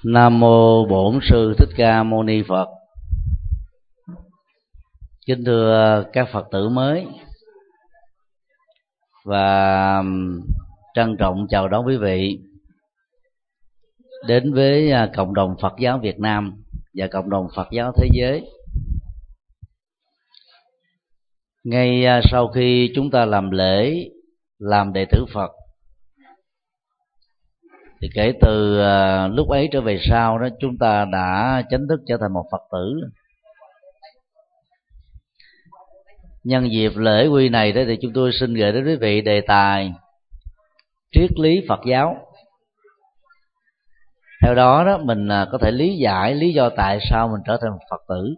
Nam mô Bổn Sư Thích Ca Mâu Ni Phật. Kính thưa các Phật tử mới và trân trọng chào đón quý vị đến với cộng đồng Phật giáo Việt Nam và cộng đồng Phật giáo thế giới. Ngay sau khi chúng ta làm lễ làm đệ tử Phật, thì kể từ lúc ấy trở về sau đó, chúng ta đã chính thức trở thành một Phật tử. Nhân dịp lễ quy này đó, thì chúng tôi xin gửi đến quý vị đề tài triết lý Phật giáo. Theo đó đó, mình có thể lý giải lý do tại sao mình trở thành một Phật tử.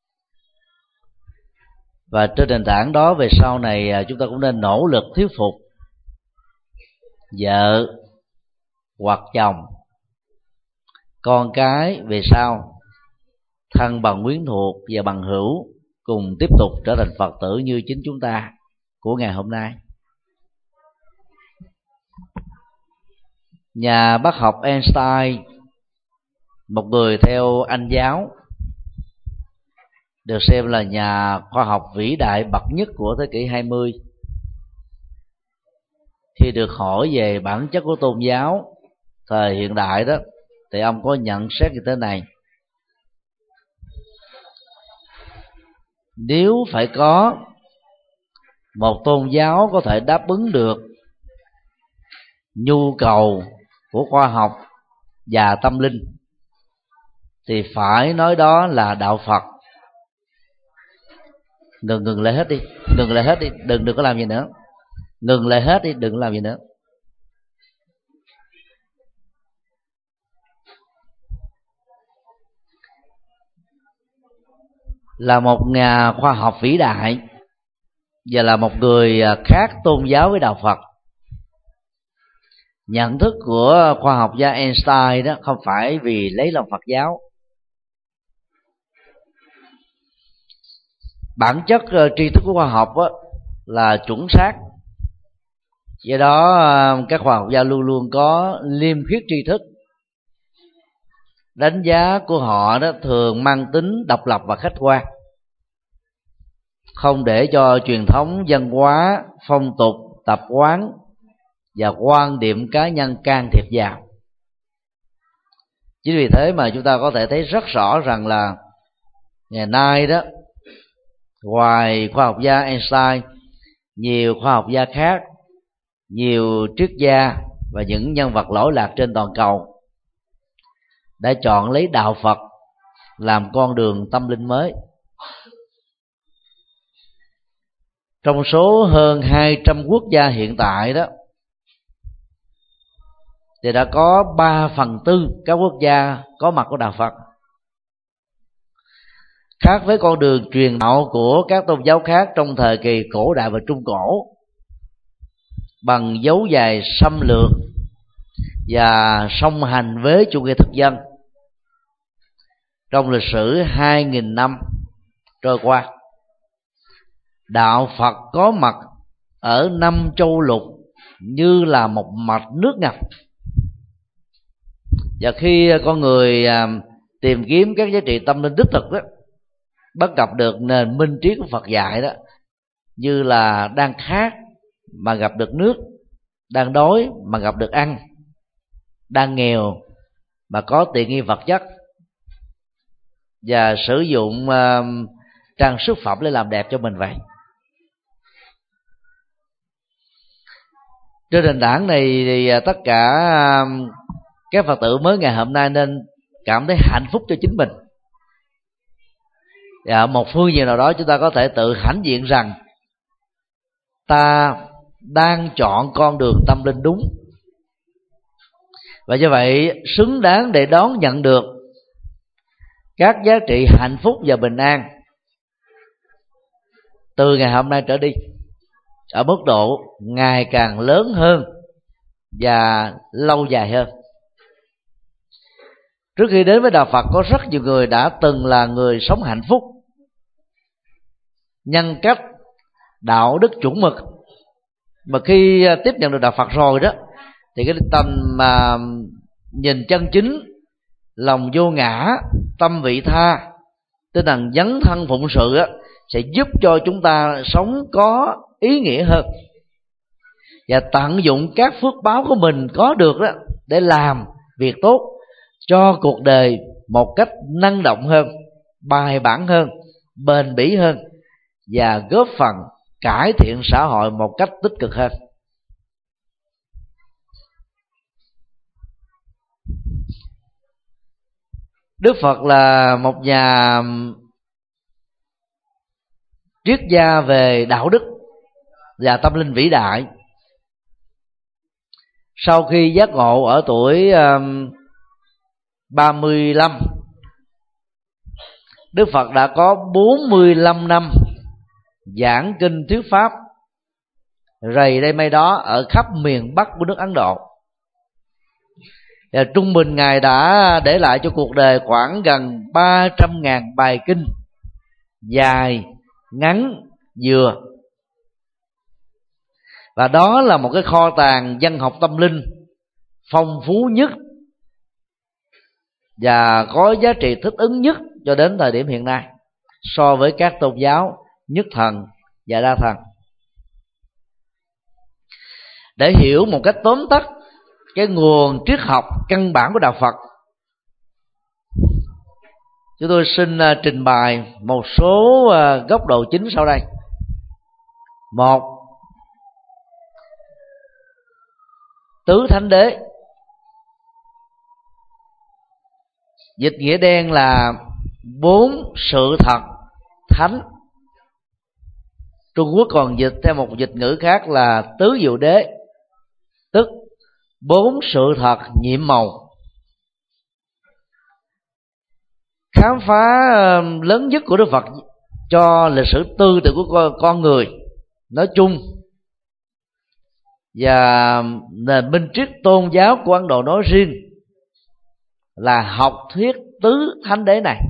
Và trên nền tảng đó, về sau này chúng ta cũng nên nỗ lực thuyết phục vợ hoặc chồng, con cái về sau, thân bằng quyến thuộc và bằng hữu cùng tiếp tục trở thành Phật tử như chính chúng ta của ngày hôm nay. Nhà bác học Einstein, một người theo Anh giáo, được xem là nhà khoa học vĩ đại bậc nhất của thế kỷ 20. Khi được hỏi về bản chất của tôn giáo thời hiện đại đó, thì ông có nhận xét như thế này: nếu phải có một tôn giáo có thể đáp ứng được nhu cầu của khoa học và tâm linh, thì phải nói đó là đạo Phật. Ngừng lại hết đi, ngừng lại hết đi, đừng có làm gì nữa, ngừng lại hết đi, đừng làm gì nữa. Là một nhà khoa học vĩ đại và là một người khác tôn giáo với đạo Phật, nhận thức của khoa học gia Einstein đó không phải vì lấy lòng Phật giáo. Bản chất tri thức của khoa học là chuẩn xác, do đó các khoa học gia luôn luôn có liêm khiết tri thức. Đánh giá của họ đó thường mang tính độc lập và khách quan, không để cho truyền thống văn hóa, phong tục, tập quán và quan điểm cá nhân can thiệp vào. Chính vì thế mà chúng ta có thể thấy rất rõ rằng là ngày nay đó, ngoài khoa học gia Einstein, nhiều khoa học gia khác, nhiều triết gia và những nhân vật lỗi lạc trên toàn cầu đã chọn lấy đạo Phật làm con đường tâm linh mới. Trong số hơn 200 quốc gia hiện tại đó, thì đã có 3/4 các quốc gia có mặt của đạo Phật. Khác với con đường truyền đạo của các tôn giáo khác trong thời kỳ cổ đại và trung cổ, bằng dấu dài xâm lược và song hành với chủ nghĩa thực dân trong lịch sử 2.000 năm trôi qua, đạo Phật có mặt ở 5 châu lục như là một mạch nước ngầm. Và khi con người tìm kiếm các giá trị tâm linh đích thực đó, bắt gặp được nền minh triết của Phật dạy đó, như là đang khát mà gặp được nước, đang đói mà gặp được ăn, đang nghèo mà có tiện nghi vật chất, và sử dụng trang sức phẩm để làm đẹp cho mình vậy. Trên nền tảng này thì tất cả các Phật tử mới ngày hôm nay nên cảm thấy hạnh phúc cho chính mình. Và một phương diện nào đó chúng ta có thể tự hãnh diện rằng ta đang chọn con đường tâm linh đúng, và như vậy xứng đáng để đón nhận được các giá trị hạnh phúc và bình an từ ngày hôm nay trở đi, ở mức độ ngày càng lớn hơn và lâu dài hơn. Trước khi đến với đạo Phật, có rất nhiều người đã từng là người sống hạnh phúc, nhân cách, đạo đức chuẩn mực, mà khi tiếp nhận được đạo Phật rồi đó, thì cái tầm mà nhìn chân chính lòng vô ngã, tâm vị tha, tinh thần dấn thân phụng sự á, sẽ giúp cho chúng ta sống có ý nghĩa hơn và tận dụng các phước báo của mình có được đó để làm việc tốt cho cuộc đời một cách năng động hơn, bài bản hơn, bền bỉ hơn và góp phần cải thiện xã hội một cách tích cực hơn. Đức Phật là một nhà triết gia về đạo đức và tâm linh vĩ đại. Sau khi giác ngộ ở tuổi 35, Đức Phật đã có 45 năm giảng kinh thuyết pháp rầy đây mây đó ở khắp miền Bắc của nước Ấn Độ. Và trung bình Ngài đã để lại cho cuộc đời khoảng gần 300.000 bài kinh dài, ngắn, vừa. Và đó là một cái kho tàng văn học tâm linh phong phú nhất và có giá trị thích ứng nhất cho đến thời điểm hiện nay so với các tôn giáo nhất thần và đa thần. Để hiểu một cách tóm tắt cái nguồn triết học căn bản của đạo Phật, chúng tôi xin trình bày một số góc độ chính sau đây. Một, tứ thánh đế. Dịch nghĩa đen là 4 sự thật thánh. Trung Quốc còn dịch theo một dịch ngữ khác là tứ diệu đế, tức 4 sự thật nhiệm màu. Khám phá lớn nhất của Đức Phật cho lịch sử tư tưởng của con người nói chung và nền minh triết tôn giáo của Ấn Độ nói riêng là học thuyết tứ thánh đế này.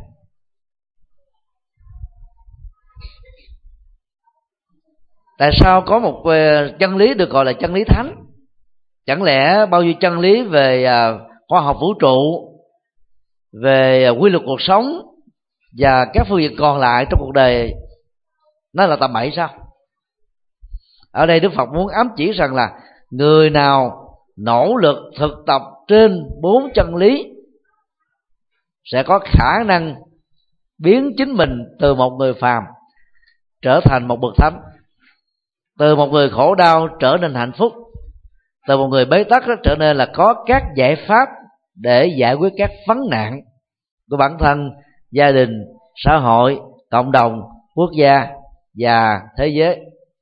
Tại sao có một chân lý được gọi là chân lý thánh? Chẳng lẽ bao nhiêu chân lý về khoa học vũ trụ, về quy luật cuộc sống và các phương diện còn lại trong cuộc đời nó là tầm bậy sao? Ở đây Đức Phật muốn ám chỉ rằng là người nào nỗ lực thực tập trên 4 chân lý sẽ có khả năng biến chính mình từ một người phàm trở thành một bậc thánh, từ một người khổ đau trở nên hạnh phúc, từ một người bế tắc trở nên là có các giải pháp để giải quyết các vấn nạn của bản thân, gia đình, xã hội, cộng đồng, quốc gia và thế giới.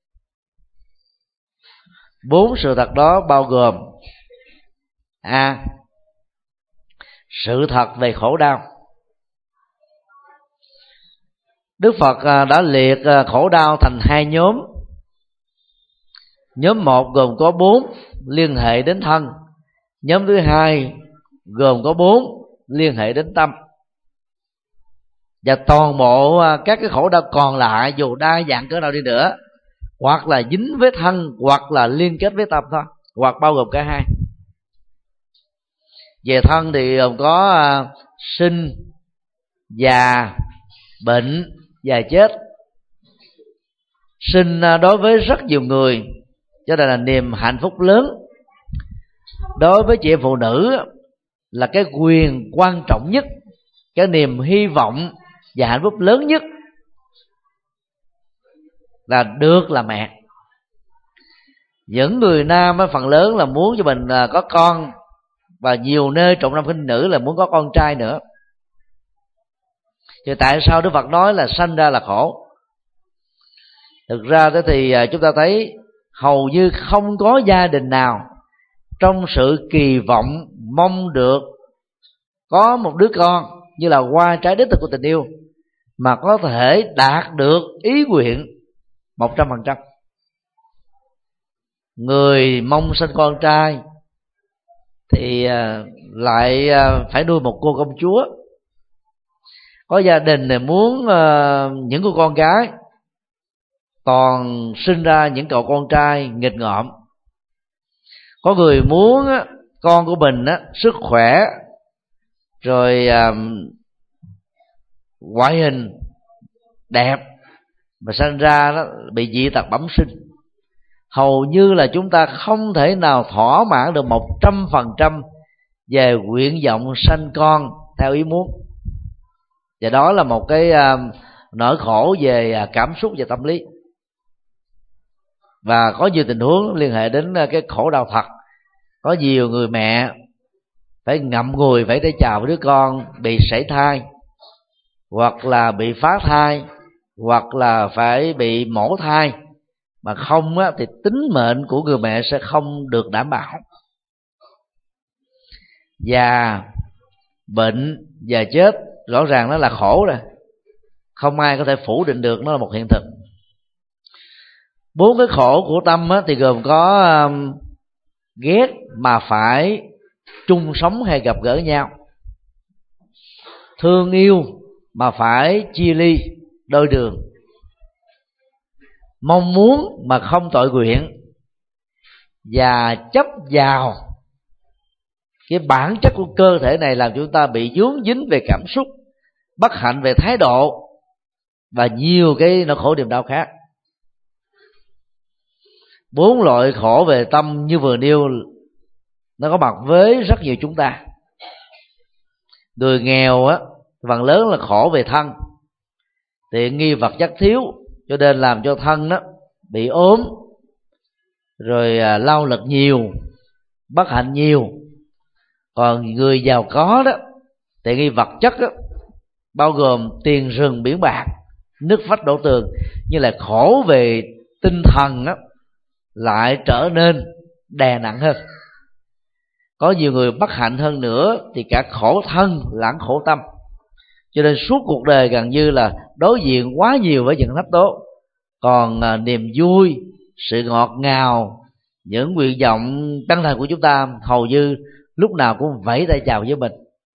4 sự thật đó bao gồm: A, sự thật về khổ đau. Đức Phật đã liệt khổ đau thành 2 nhóm. Nhóm 1 gồm có 4 liên hệ đến thân. Nhóm thứ 2 gồm có 4 liên hệ đến tâm. Và toàn bộ các cái khổ đau còn lại dù đa dạng cỡ nào đi nữa, hoặc là dính với thân, hoặc là liên kết với tâm thôi, hoặc bao gồm cả hai. Về thân thì gồm có sinh, già, bệnh và chết. Sinh đối với rất nhiều người cho nên là niềm hạnh phúc lớn. Đối với chị em phụ nữ là cái quyền quan trọng nhất, cái niềm hy vọng và hạnh phúc lớn nhất là được là mẹ. Những người nam phần lớn là muốn cho mình có con, và nhiều nơi trọng nam khinh nữ là muốn có con trai nữa. Thì tại sao Đức Phật nói là sanh ra là khổ? Thực ra thế thì chúng ta thấy hầu như không có gia đình nào trong sự kỳ vọng mong được có một đứa con như là hoa trái đích thực của tình yêu mà có thể đạt được ý nguyện 100%. Người mong sinh con trai thì lại phải nuôi một cô công chúa. Có gia đình này muốn những cô con gái toàn sinh ra những cậu con trai nghịch ngợm. Có người muốn con của mình sức khỏe, rồi ngoại hình đẹp mà sinh ra nó bị dị tật bẩm sinh. Hầu như là chúng ta không thể nào thỏa mãn được 100% về nguyện vọng sanh con theo ý muốn. Và đó là một cái nỗi khổ về cảm xúc và tâm lý. Và có nhiều tình huống liên hệ đến cái khổ đau thật. Có nhiều người mẹ phải ngậm ngùi phải để chào với đứa con bị sảy thai, hoặc là bị phá thai, hoặc là phải bị mổ thai, mà không á, thì tính mệnh của người mẹ sẽ không được đảm bảo. Già, bệnh và chết rõ ràng nó là khổ rồi, không ai có thể phủ định được, nó là một hiện thực. 4 cái khổ của tâm á, thì gồm có ghét mà phải chung sống hay gặp gỡ nhau, thương yêu mà phải chia ly đôi đường, mong muốn mà không tội nguyện, và chấp vào cái bản chất của cơ thể này làm chúng ta bị vướng dính về cảm xúc, bất hạnh về thái độ và nhiều cái nỗi khổ niềm đau khác. 4 loại khổ về tâm như vừa nêu nó có mặt với rất nhiều chúng ta. Người nghèo á, phần lớn là khổ về thân, tiện nghi vật chất thiếu, cho nên làm cho thân đó bị ốm, rồi lao lực nhiều, bất hạnh nhiều. Còn người giàu có đó, tiện nghi vật chất đó, bao gồm tiền rừng biển bạc, nước vách đổ tường, như là khổ về tinh thần đó, lại trở nên đè nặng hơn. Có nhiều người bất hạnh hơn nữa thì cả khổ thân lẫn khổ tâm, cho nên suốt cuộc đời gần như là đối diện quá nhiều với những thách đố. Còn niềm vui, sự ngọt ngào, những nguyện vọng tăng thần của chúng ta hầu như lúc nào cũng vẫy tay chào với mình.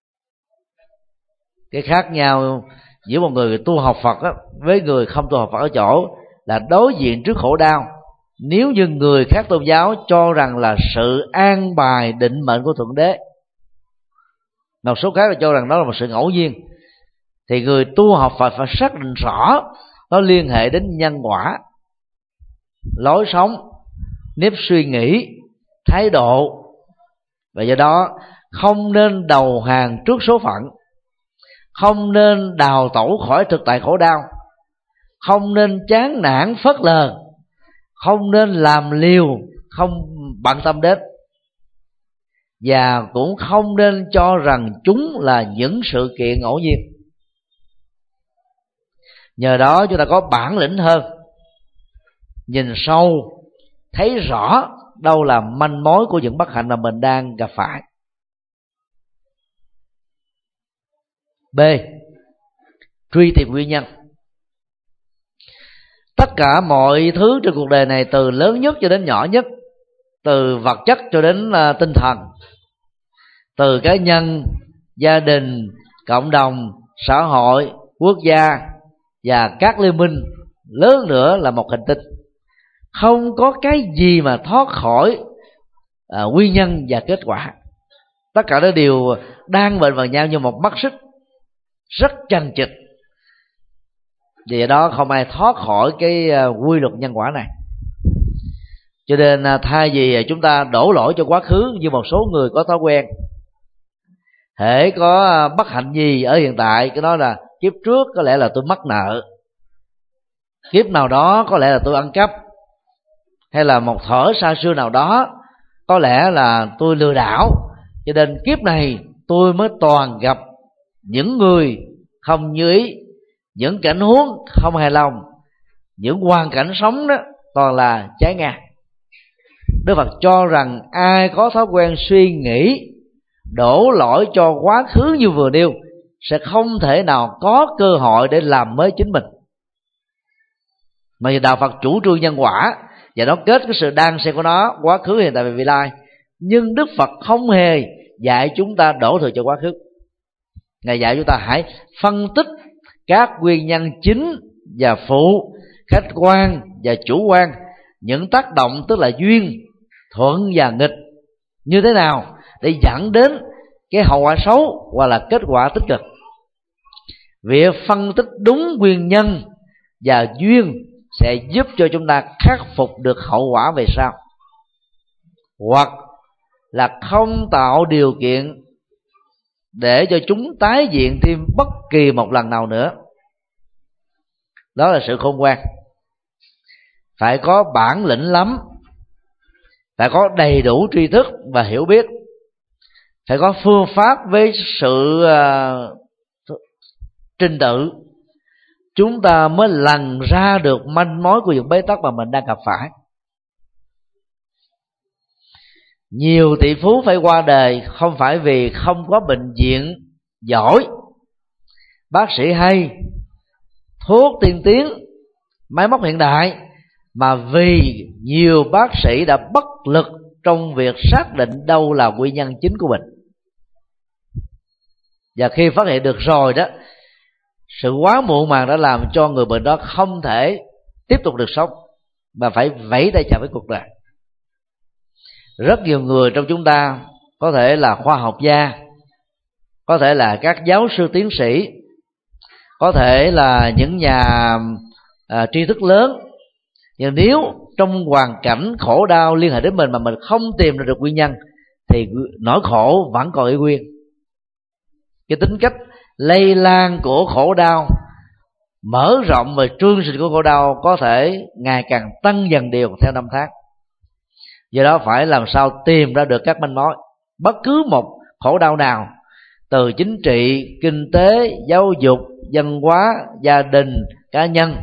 Cái khác nhau giữa một người tu học Phật á, với người không tu học Phật ở chỗ là đối diện trước khổ đau, nếu như người khác tôn giáo cho rằng là sự an bài định mệnh của Thượng Đế, một số khác là cho rằng đó là một sự ngẫu nhiên, thì người tu học Phật phải xác định rõ nó liên hệ đến nhân quả, lối sống, nếp suy nghĩ, thái độ. Và do đó không nên đầu hàng trước số phận, không nên đào tẩu khỏi thực tại khổ đau, không nên chán nản phớt lờ, không nên làm liều không bận tâm đến, và cũng không nên cho rằng chúng là những sự kiện ngẫu nhiên. Nhờ đó chúng ta có bản lĩnh hơn, nhìn sâu, thấy rõ đâu là manh mối của những bất hạnh mà mình đang gặp phải. B. Truy tìm nguyên nhân. Tất cả mọi thứ trên cuộc đời này, từ lớn nhất cho đến nhỏ nhất, từ vật chất cho đến tinh thần, từ cá nhân, gia đình, cộng đồng, xã hội, quốc gia và các liên minh lớn nữa là một hành tinh, không có cái gì mà thoát khỏi nguyên nhân và kết quả. Tất cả nó đều đang bệnh vào nhau như một mắt xích rất chằng chịt. Vì đó không ai thoát khỏi cái quy luật nhân quả này. Cho nên thay vì chúng ta đổ lỗi cho quá khứ như một số người có thói quen, hễ có bất hạnh gì ở hiện tại, cái đó là kiếp trước có lẽ là tôi mắc nợ, kiếp nào đó có lẽ là tôi ăn cắp, hay là một thuở xa xưa nào đó có lẽ là tôi lừa đảo, cho nên kiếp này tôi mới toàn gặp những người không như ý, những cảnh huống không hài lòng, những hoàn cảnh sống đó toàn là trái ngang. Đức Phật cho rằng ai có thói quen suy nghĩ đổ lỗi cho quá khứ như vừa nêu sẽ không thể nào có cơ hội để làm mới chính mình. Mà đạo Phật chủ trương nhân quả và nó kết cái sự đan xen của nó, quá khứ, hiện tại và vị lai. Nhưng Đức Phật không hề dạy chúng ta đổ thừa cho quá khứ. Ngài dạy chúng ta hãy phân tích các nguyên nhân chính và phụ, khách quan và chủ quan, những tác động tức là duyên, thuận và nghịch như thế nào để dẫn đến cái hậu quả xấu hoặc là kết quả tích cực. Việc phân tích đúng nguyên nhân và duyên sẽ giúp cho chúng ta khắc phục được hậu quả về sau, hoặc là không tạo điều kiện để cho chúng tái diễn thêm bất kỳ một lần nào nữa. Đó là sự khôn ngoan. Phải có bản lĩnh lắm, phải có đầy đủ tri thức và hiểu biết, phải có phương pháp với sự trình tự, chúng ta mới lần ra được manh mối của những bế tắc mà mình đang gặp phải. Nhiều tỷ phú phải qua đời không phải vì không có bệnh viện giỏi, bác sĩ hay, thuốc tiên tiến, máy móc hiện đại, mà vì nhiều bác sĩ đã bất lực trong việc xác định đâu là nguyên nhân chính của bệnh. Và khi phát hiện được rồi đó, sự quá muộn màng đã làm cho người bệnh đó không thể tiếp tục được sống mà phải vẫy tay chào với cuộc đời. Rất nhiều người trong chúng ta có thể là khoa học gia, có thể là các giáo sư tiến sĩ, có thể là những nhà tri thức lớn, nhưng nếu trong hoàn cảnh khổ đau liên hệ đến mình mà mình không tìm ra được nguyên nhân thì nỗi khổ vẫn còn y nguyên. Cái tính cách lây lan của khổ đau, mở rộng và trương sinh của khổ đau có thể ngày càng tăng dần đều theo năm tháng. Do đó phải làm sao tìm ra được các manh mối. Bất cứ một khổ đau nào, từ chính trị, kinh tế, giáo dục, văn hóa, gia đình, cá nhân,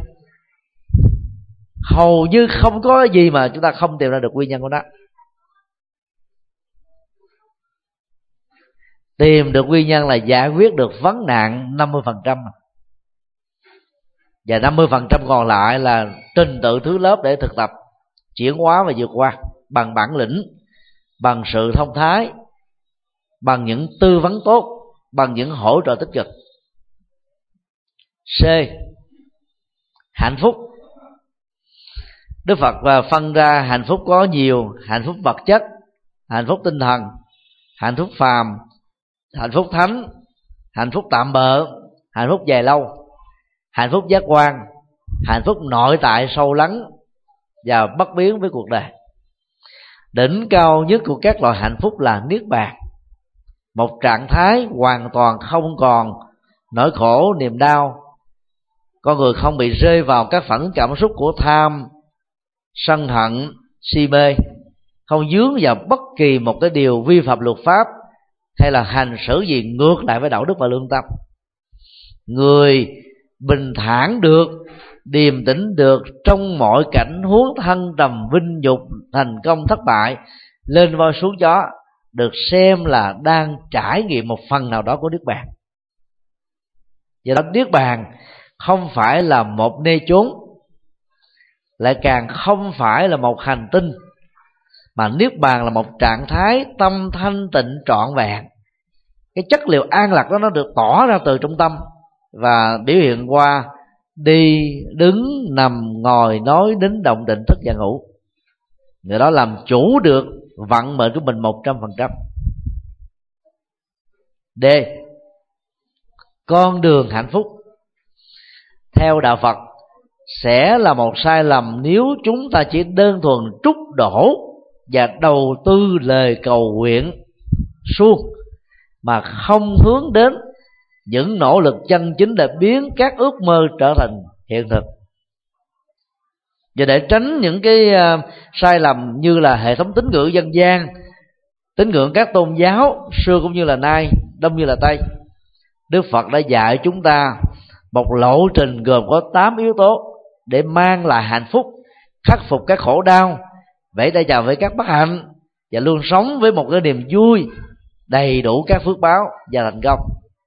hầu như không có gì mà chúng ta không tìm ra được nguyên nhân của nó. Tìm được nguyên nhân là giải quyết được vấn nạn 50%, và 50% còn lại là trình tự thứ lớp để thực tập, chuyển hóa và vượt qua bằng bản lĩnh, bằng sự thông thái, bằng những tư vấn tốt, bằng những hỗ trợ tích cực. C. Hạnh phúc. Đức Phật phân ra hạnh phúc có nhiều: hạnh phúc vật chất, hạnh phúc tinh thần, hạnh phúc phàm, hạnh phúc thánh, hạnh phúc tạm bợ, hạnh phúc dài lâu, hạnh phúc giác quan, hạnh phúc nội tại sâu lắng và bất biến với cuộc đời. Đỉnh cao nhất của các loại hạnh phúc là niết bàn, một trạng thái hoàn toàn không còn nỗi khổ niềm đau. Con người không bị rơi vào các phản cảm xúc của tham, sân hận, si mê, không vướng vào bất kỳ một cái điều vi phạm luật pháp hay là hành xử gì ngược lại với đạo đức và lương tâm. Người bình thản được, điềm tĩnh được trong mọi cảnh huống thăng trầm, vinh nhục, thành công, thất bại, lên voi xuống gió, được xem là đang trải nghiệm một phần nào đó của niết bàn. Do đó niết bàn không phải là một nơi chốn, lại càng không phải là một hành tinh, mà niết bàn là một trạng thái tâm thanh tịnh trọn vẹn. Cái chất liệu an lạc đó nó được tỏ ra từ trong tâm và biểu hiện qua đi, đứng, nằm, ngồi, nói, nín, động, định, thức và ngủ. Người đó làm chủ được vận mệnh của mình 100%. D. Con đường hạnh phúc. Theo đạo Phật, sẽ là một sai lầm nếu chúng ta chỉ đơn thuần trút đổ và đầu tư lời cầu nguyện suông mà không hướng đến những nỗ lực chân chính để biến các ước mơ trở thành hiện thực. Và để tránh những cái sai lầm như là hệ thống tín ngưỡng dân gian, tín ngưỡng các tôn giáo xưa cũng như là nay, đông như là tây, Đức Phật đã dạy chúng ta một lộ trình gồm có 8 yếu tố để mang lại hạnh phúc, khắc phục các khổ đau, vẫy tay chào với các bất hạnh và luôn sống với một cái niềm vui, đầy đủ các phước báo và thành công.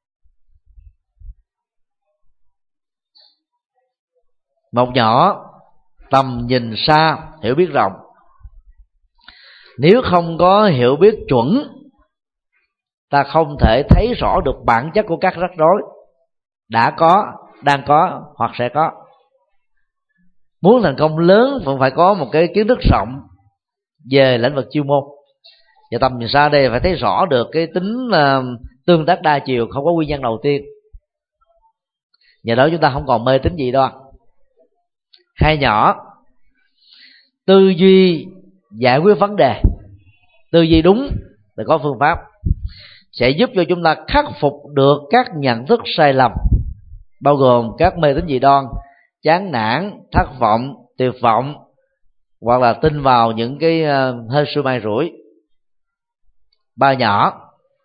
Một nhỏ, tầm nhìn xa, hiểu biết rộng. Nếu không có hiểu biết chuẩn, ta không thể thấy rõ được bản chất của các rắc rối đã có, đang có hoặc sẽ có. Muốn thành công lớn vẫn phải có một cái kiến thức rộng về lĩnh vực chuyên môn. Và tầm nhìn xa đây phải thấy rõ được cái tính tương tác đa chiều, không có nguyên nhân đầu tiên. Nhờ đó chúng ta không còn mê tín gì đó. Hai nhỏ, tư duy giải quyết vấn đề, tư duy đúng để có phương pháp, sẽ giúp cho chúng ta khắc phục được các nhận thức sai lầm, bao gồm các mê tín dị đoan, chán nản, thất vọng, tuyệt vọng, hoặc là tin vào những cái hên xui may rủi. Ba nhỏ,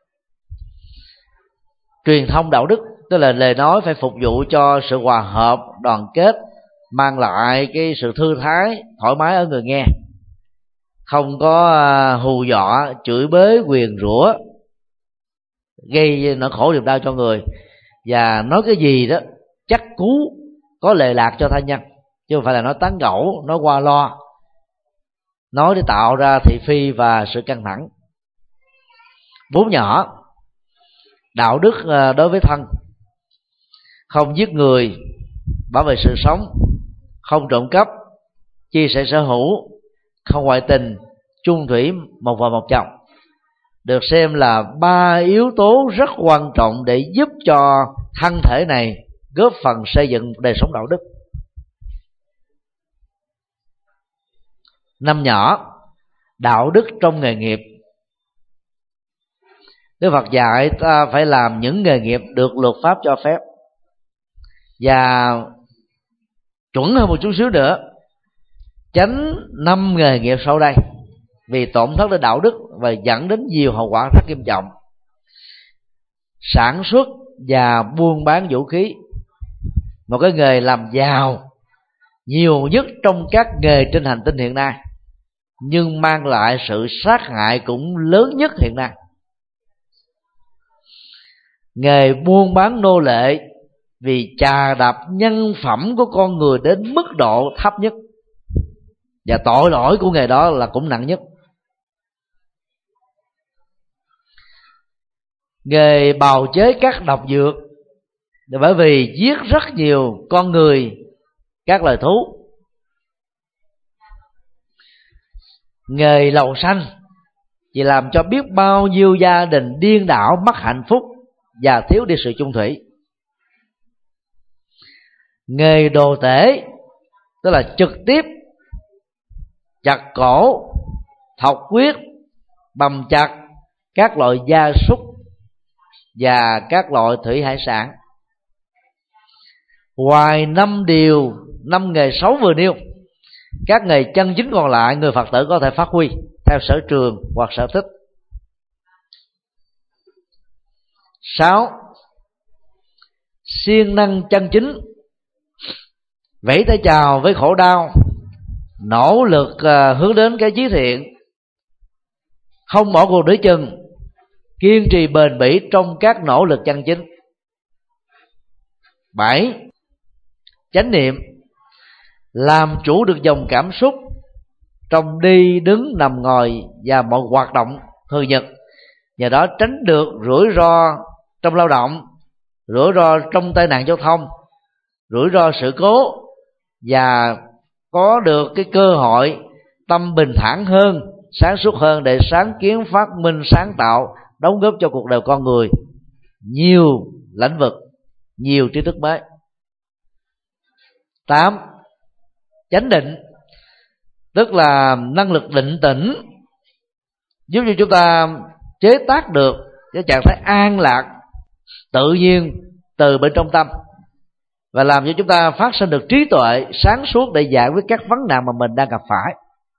truyền thông đạo đức, tức là lời nói phải phục vụ cho sự hòa hợp, đoàn kết, mang lại cái sự thư thái, thoải mái ở người nghe, không có hù dọa, chửi bới, nguyền rủa, gây nỗi khổ niềm đau cho người, và nói cái gì đó chắc cú, có lệ lạc cho tha nhân, chứ không phải là nói tán gẫu, nói qua lo, nói để tạo ra thị phi và sự căng thẳng. Bốn nhỏ, đạo đức đối với thân, không giết người, bảo vệ sự sống, không trộm cắp, chia sẻ sở hữu, không ngoại tình, chung thủy, một vợ một chồng, được xem là ba yếu tố rất quan trọng để giúp cho thân thể này góp phần xây dựng đời sống đạo đức. Năm nhỏ, đạo đức trong nghề nghiệp. Đức Phật dạy ta phải làm những nghề nghiệp được luật pháp cho phép, và chuẩn hơn một chút xíu nữa, tránh 5 nghề nghiệp sau đây vì tổn thất đến đạo đức và dẫn đến nhiều hậu quả rất nghiêm trọng. Sản xuất và buôn bán vũ khí, một cái nghề làm giàu nhiều nhất trong các nghề trên hành tinh hiện nay, nhưng mang lại sự sát hại cũng lớn nhất hiện nay. Nghề buôn bán nô lệ, vì chà đạp nhân phẩm của con người đến mức độ thấp nhất, và tội lỗi của nghề đó là cũng nặng nhất. Nghề bào chế các độc dược, bởi vì giết rất nhiều con người, các loài thú. Nghề lầu xanh chỉ làm cho biết bao nhiêu gia đình điên đảo, mất hạnh phúc và thiếu đi sự chung thủy. Nghề đồ tể, tức là trực tiếp chặt cổ, thọc huyết, bầm chặt các loại gia súc và các loại thủy hải sản. Ngoài 5 nghề xấu vừa nêu, các nghề chân chính còn lại người Phật tử có thể phát huy theo sở trường hoặc sở thích. 6. Siêng năng chân chính, vẫy tay chào với khổ đau, nỗ lực hướng đến cái chí thiện, không bỏ cuộc nửa chừng, kiên trì bền bỉ trong các nỗ lực chân chính. 7. Chánh niệm, làm chủ được dòng cảm xúc trong đi đứng nằm ngồi và mọi hoạt động thường nhật, nhờ đó tránh được rủi ro trong lao động, rủi ro trong tai nạn giao thông, rủi ro sự cố, và có được cái cơ hội tâm bình thản hơn, sáng suốt hơn để sáng kiến, phát minh, sáng tạo, đóng góp cho cuộc đời con người nhiều lĩnh vực, nhiều tri thức mới. 8. Chánh định, tức là năng lực định tĩnh, giúp cho chúng ta chế tác được cái trạng thái an lạc tự nhiên từ bên trong tâm, và làm cho chúng ta phát sinh được trí tuệ sáng suốt để giải quyết các vấn nạn mà mình đang gặp phải.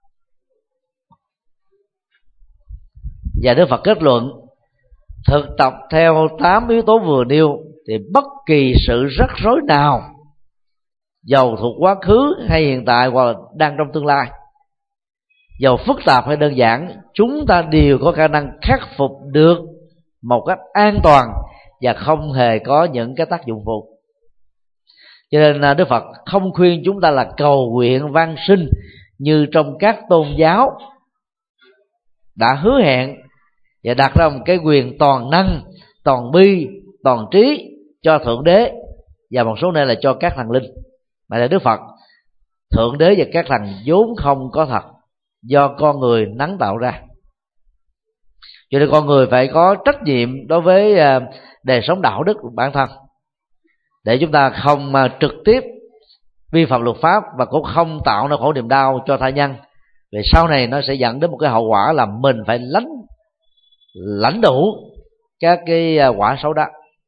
Và Đức Phật kết luận, thực tập theo 8 yếu tố vừa nêu thì bất kỳ sự rắc rối nào, dầu thuộc quá khứ hay hiện tại hoặc đang trong tương lai, dầu phức tạp hay đơn giản, chúng ta đều có khả năng khắc phục được một cách an toàn và không hề có những cái tác dụng phụ. Cho nên Đức Phật không khuyên chúng ta là cầu nguyện vang sinh như trong các tôn giáo đã hứa hẹn và đặt ra một cái quyền toàn năng, toàn bi, toàn trí cho Thượng Đế, và một số nơi là cho các thần linh. Mà là Đức Phật, Thượng Đế và các thần vốn không có thật, do con người nắng tạo ra. Cho nên con người phải có trách nhiệm đối với đời sống đạo đức của bản thân, để chúng ta không trực tiếp vi phạm luật pháp và cũng không tạo ra khổ niềm đau cho tha nhân. Vì sau này nó sẽ dẫn đến một cái hậu quả là mình phải lãnh đủ các cái quả xấu đó.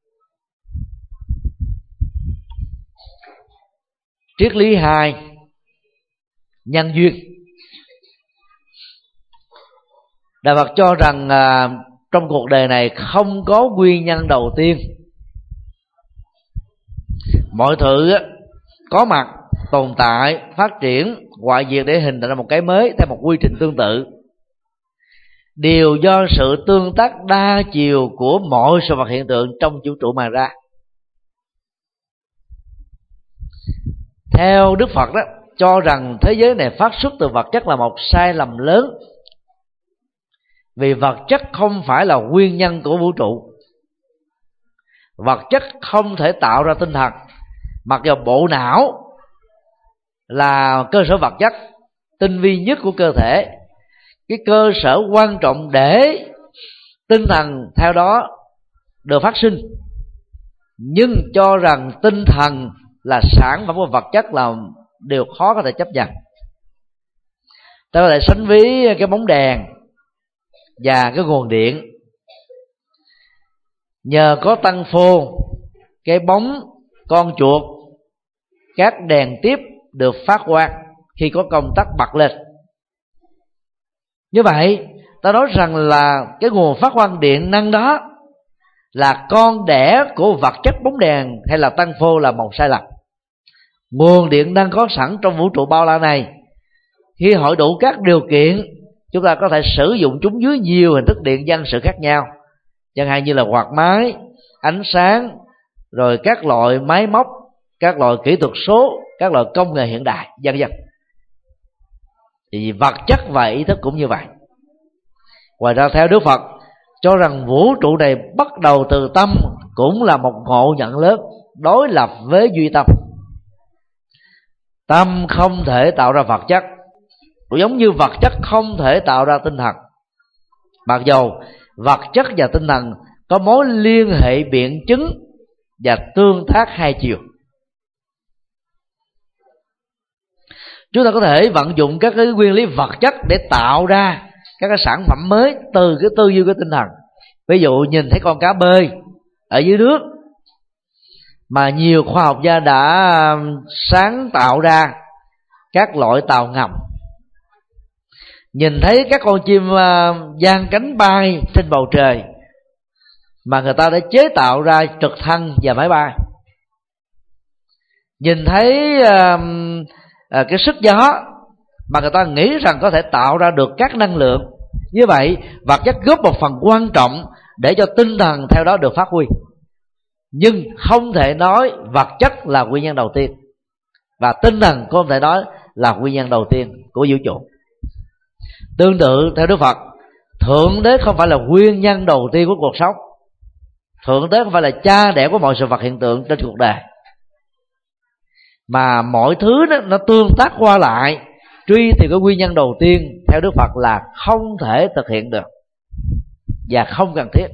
Triết lý 2, nhân duyên. Đạo Phật cho rằng trong cuộc đời này không có nguyên nhân đầu tiên. Mọi thứ có mặt, tồn tại, phát triển, hoại diệt để hình thành ra một cái mới theo một quy trình tương tự, đều do sự tương tác đa chiều của mọi sự vật hiện tượng trong vũ trụ mà ra. Theo Đức Phật đó, cho rằng thế giới này phát xuất từ vật chất là một sai lầm lớn, vì vật chất không phải là nguyên nhân của vũ trụ. Vật chất không thể tạo ra tinh thần, mặc dù bộ não là cơ sở vật chất tinh vi nhất của cơ thể, cái cơ sở quan trọng để tinh thần theo đó được phát sinh, nhưng cho rằng tinh thần là sản phẩm của vật chất là điều khó có thể chấp nhận. Ta có thể sánh ví cái bóng đèn và cái nguồn điện. Nhờ có tăng phô, cái bóng, con chuột, các đèn tiếp được phát quang khi có công tắc bật lên. Như vậy ta nói rằng là cái nguồn phát quang điện năng đó là con đẻ của vật chất bóng đèn hay là tăng phô là một sai lầm. Nguồn điện năng có sẵn trong vũ trụ bao la này, khi hội đủ các điều kiện, chúng ta có thể sử dụng chúng dưới nhiều hình thức điện dân sự khác nhau, chẳng hạn như là quạt máy, ánh sáng, rồi các loại máy móc, các loại kỹ thuật số, các loại công nghệ hiện đại, vân vân. Thì vật chất và ý thức cũng như vậy. Ngoài ra theo Đức Phật cho rằng vũ trụ này bắt đầu từ tâm, cũng là một ngộ nhận lớn đối lập với duy tâm. Tâm không thể tạo ra vật chất, cũng giống như vật chất không thể tạo ra tinh thần, mặc dù vật chất và tinh thần có mối liên hệ biện chứng và tương tác hai chiều. Chúng ta có thể vận dụng các cái nguyên lý vật chất để tạo ra các cái sản phẩm mới từ cái tư duy của tinh thần. Ví dụ nhìn thấy con cá bơi ở dưới nước mà nhiều khoa học gia đã sáng tạo ra các loại tàu ngầm. Nhìn thấy các con chim giang cánh bay trên bầu trời mà người ta đã chế tạo ra trực thăng và máy bay. Nhìn thấy cái sức gió mà người ta nghĩ rằng có thể tạo ra được các năng lượng. Như vậy vật chất góp một phần quan trọng để cho tinh thần theo đó được phát huy, nhưng không thể nói vật chất là nguyên nhân đầu tiên, và tinh thần cũng không thể nói là nguyên nhân đầu tiên của vũ trụ. Tương tự theo Đức Phật, Thượng Đế không phải là nguyên nhân đầu tiên của cuộc sống. Thượng Đế không phải là cha đẻ của mọi sự vật hiện tượng trên cuộc đời, mà mọi thứ đó, nó tương tác qua lại. Truy tìm cái nguyên nhân đầu tiên theo Đức Phật là không thể thực hiện được và không cần thiết.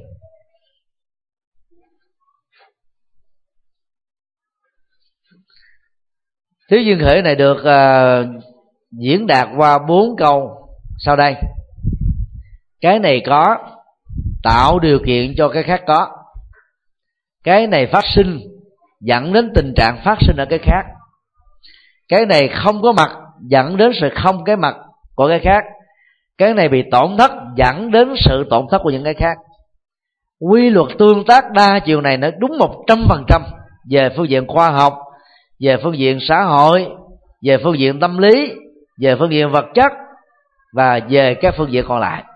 Thiếu duyên khởi này được diễn đạt qua 4 câu sau đây. Cái này có tạo điều kiện cho cái khác có. Cái này phát sinh dẫn đến tình trạng phát sinh ở cái khác. Cái này không có mặt dẫn đến sự không cái mặt của cái khác. Cái này bị tổn thất dẫn đến sự tổn thất của những cái khác. Quy luật tương tác đa chiều này nó đúng 100% về phương diện khoa học, về phương diện xã hội, về phương diện tâm lý, về phương diện vật chất và về các phương diện còn lại.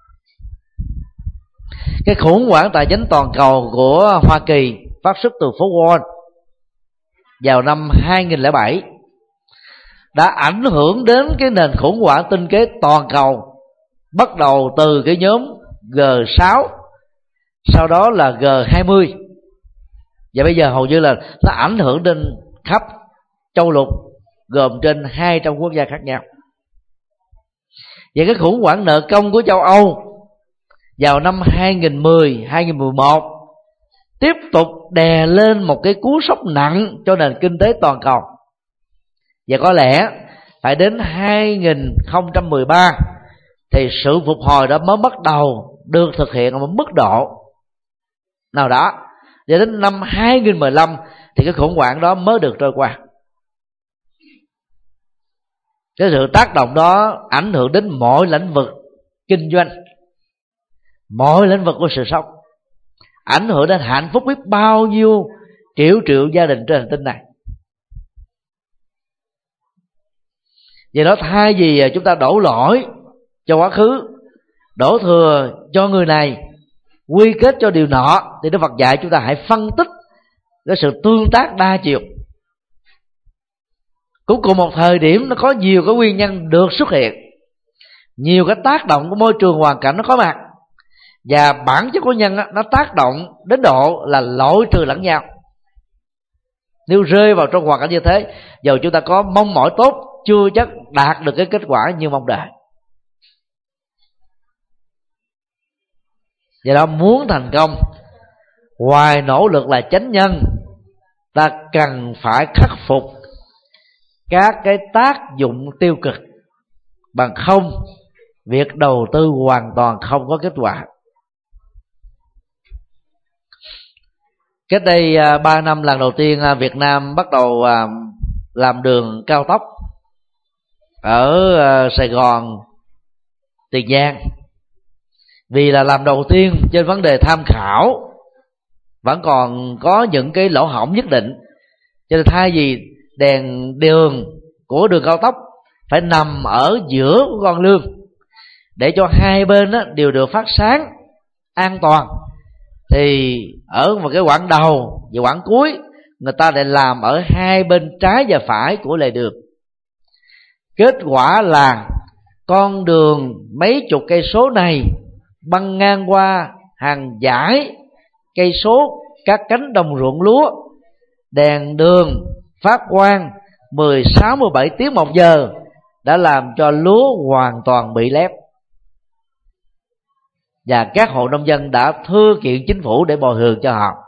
Cái khủng hoảng tài chính toàn cầu của Hoa Kỳ phát xuất từ phố Wall vào năm 2007 đã ảnh hưởng đến cái nền khủng hoảng tinh kế toàn cầu, bắt đầu từ cái nhóm G6, sau đó là G20, và bây giờ hầu như là nó ảnh hưởng đến khắp châu lục, gồm trên 200 quốc gia khác nhau. Và cái khủng hoảng nợ công của châu Âu vào năm 2010, 2011 tiếp tục đè lên một cái cú sốc nặng cho nền kinh tế toàn cầu. Và có lẽ phải đến 2013 thì sự phục hồi đó mới bắt đầu được thực hiện ở một mức độ nào đó. Và đến năm 2015 thì cái khủng hoảng đó mới được trôi qua. Cái sự tác động đó ảnh hưởng đến mọi lĩnh vực kinh doanh, mọi lĩnh vực của sự sống, ảnh hưởng đến hạnh phúc biết bao nhiêu triệu gia đình trên hành tinh này. Vì đó, thay vì chúng ta đổ lỗi cho quá khứ, đổ thừa cho người này, quy kết cho điều nọ, thì Đức Phật dạy chúng ta hãy phân tích cái sự tương tác đa chiều. Cũng cùng một thời điểm nó có nhiều cái nguyên nhân được xuất hiện, nhiều cái tác động của môi trường hoàn cảnh nó có mặt, và bản chất của nhân nó tác động đến độ là loại trừ lẫn nhau. Nếu rơi vào trong hoàn cảnh như thế, dù chúng ta có mong mỏi tốt, chưa chắc đạt được cái kết quả như mong đợi. Do đó, muốn thành công, ngoài nỗ lực là chánh nhân, ta cần phải khắc phục các cái tác dụng tiêu cực, bằng không việc đầu tư hoàn toàn không có kết quả. Cách đây 3 năm, lần đầu tiên Việt Nam bắt đầu làm đường cao tốc ở Sài Gòn, Tiền Giang. Vì là làm đầu tiên trên vấn đề tham khảo vẫn còn có những cái lỗ hổng nhất định, cho nên thay vì đèn đường của đường cao tốc phải nằm ở giữa của con lương để cho hai bên đều được phát sáng an toàn, thì ở một cái quãng đầu và quãng cuối người ta lại làm ở hai bên trái và phải của lề đường. Kết quả là con đường mấy chục cây số này băng ngang qua hàng dải cây số các cánh đồng ruộng lúa, đèn đường phát quang 16-17 tiếng một giờ đã làm cho lúa hoàn toàn bị lép, và các hộ nông dân đã thưa kiện chính phủ để bồi thường cho họ.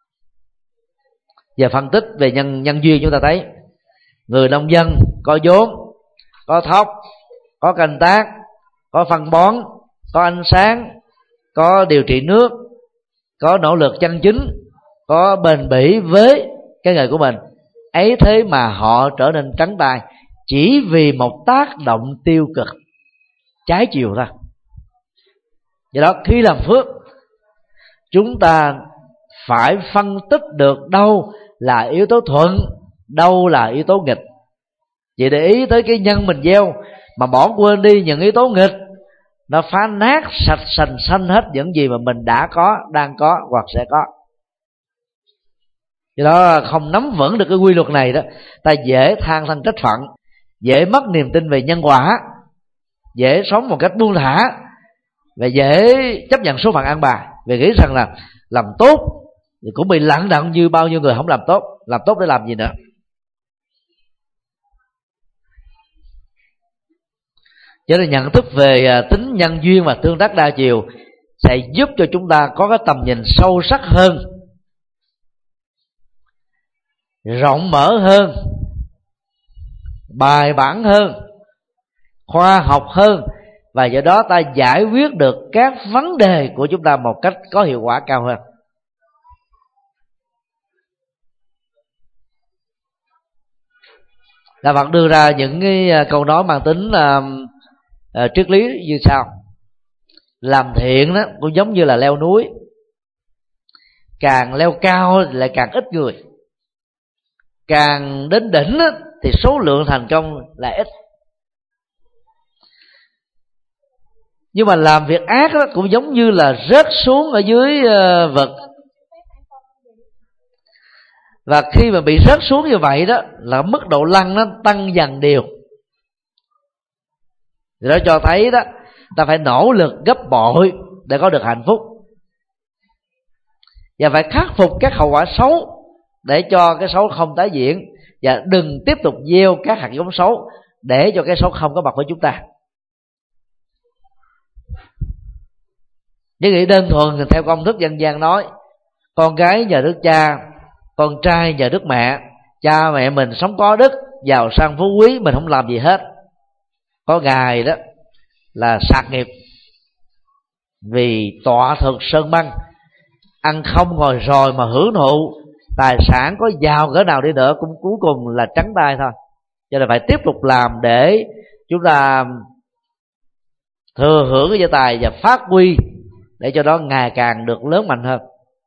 Và phân tích về nhân duyên, chúng ta thấy người nông dân có vốn, có thóc, có canh tác, có phân bón, có ánh sáng, có điều trị nước, có nỗ lực chân chính, có bền bỉ với cái nghề của mình ấy, thế mà họ trở nên trắng tay chỉ vì một tác động tiêu cực trái chiều thôi. Do đó, khi làm phước, chúng ta phải phân tích được đâu là yếu tố thuận, đâu là yếu tố nghịch. Chỉ để ý tới cái nhân mình gieo mà bỏ quên đi những yếu tố nghịch, nó phá nát sạch sành xanh hết những gì mà mình đã có, đang có hoặc sẽ có. Do đó, không nắm vững được cái quy luật này đó, ta dễ than thân trách phận, dễ mất niềm tin về nhân quả, dễ sống một cách buông thả, và dễ chấp nhận số phận an bài, vì nghĩ rằng là làm tốt thì cũng bị lặng đặng như bao nhiêu người không làm tốt. Làm tốt để làm gì nữa? Cho nên nhận thức về tính nhân duyên và tương tác đa chiều sẽ giúp cho chúng ta có cái tầm nhìn sâu sắc hơn, rộng mở hơn, bài bản hơn, khoa học hơn, và do đó ta giải quyết được các vấn đề của chúng ta một cách có hiệu quả cao hơn. Đạo Phật đưa ra những cái câu nói mang tính triết lý như sau: làm thiện đó cũng giống như là leo núi, càng leo cao lại càng ít người, càng đến đỉnh đó, thì số lượng thành công là ít. Nhưng mà làm việc ác đó cũng giống như là rớt xuống ở dưới vực, và khi mà bị rớt xuống như vậy đó là mức độ lăn nó tăng dần đều. Thì đó cho thấy đó, ta phải nỗ lực gấp bội để có được hạnh phúc, và phải khắc phục các hậu quả xấu để cho cái xấu không tái diễn, và đừng tiếp tục gieo các hạt giống xấu để cho cái xấu không có mặt với chúng ta. Chứ nghĩ đơn thuần theo công thức dân gian nói con gái nhờ đức cha, con trai nhờ đức mẹ, cha mẹ mình sống có đức, giàu sang phú quý, mình không làm gì hết, có ngày đó là sạc nghiệp. Vì tọa thực sơn băng, ăn không ngồi rồi mà hưởng thụ, tài sản có giàu cỡ nào đi nữa cũng cuối cùng là trắng tay thôi. Cho nên phải tiếp tục làm để chúng ta thừa hưởng cái gia tài và phát huy để cho nó ngày càng được lớn mạnh hơn.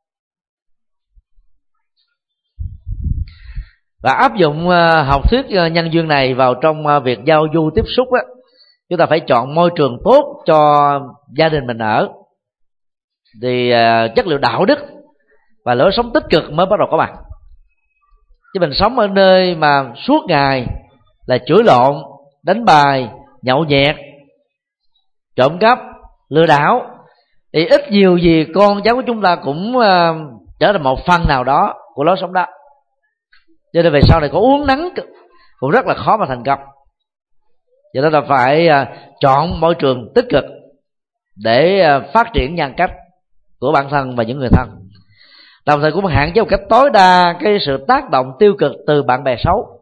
Và áp dụng học thuyết nhân duyên này vào trong việc giao du tiếp xúc á, chúng ta phải chọn môi trường tốt cho gia đình mình ở, thì chất liệu đạo đức và lối sống tích cực mới bắt đầu có mặt. Chứ mình sống ở nơi mà suốt ngày là chửi lộn, đánh bài, nhậu nhẹt, trộm cắp, lừa đảo, thì ít nhiều gì con cháu của chúng ta cũng trở thành một phần nào đó của lối sống đó. Cho nên về sau này có uống nắng cũng rất là khó mà thành công. Cho nên là phải chọn môi trường tích cực để phát triển nhân cách của bản thân và những người thân. Đồng thời cũng hạn chế một cách tối đa cái sự tác động tiêu cực từ bạn bè xấu.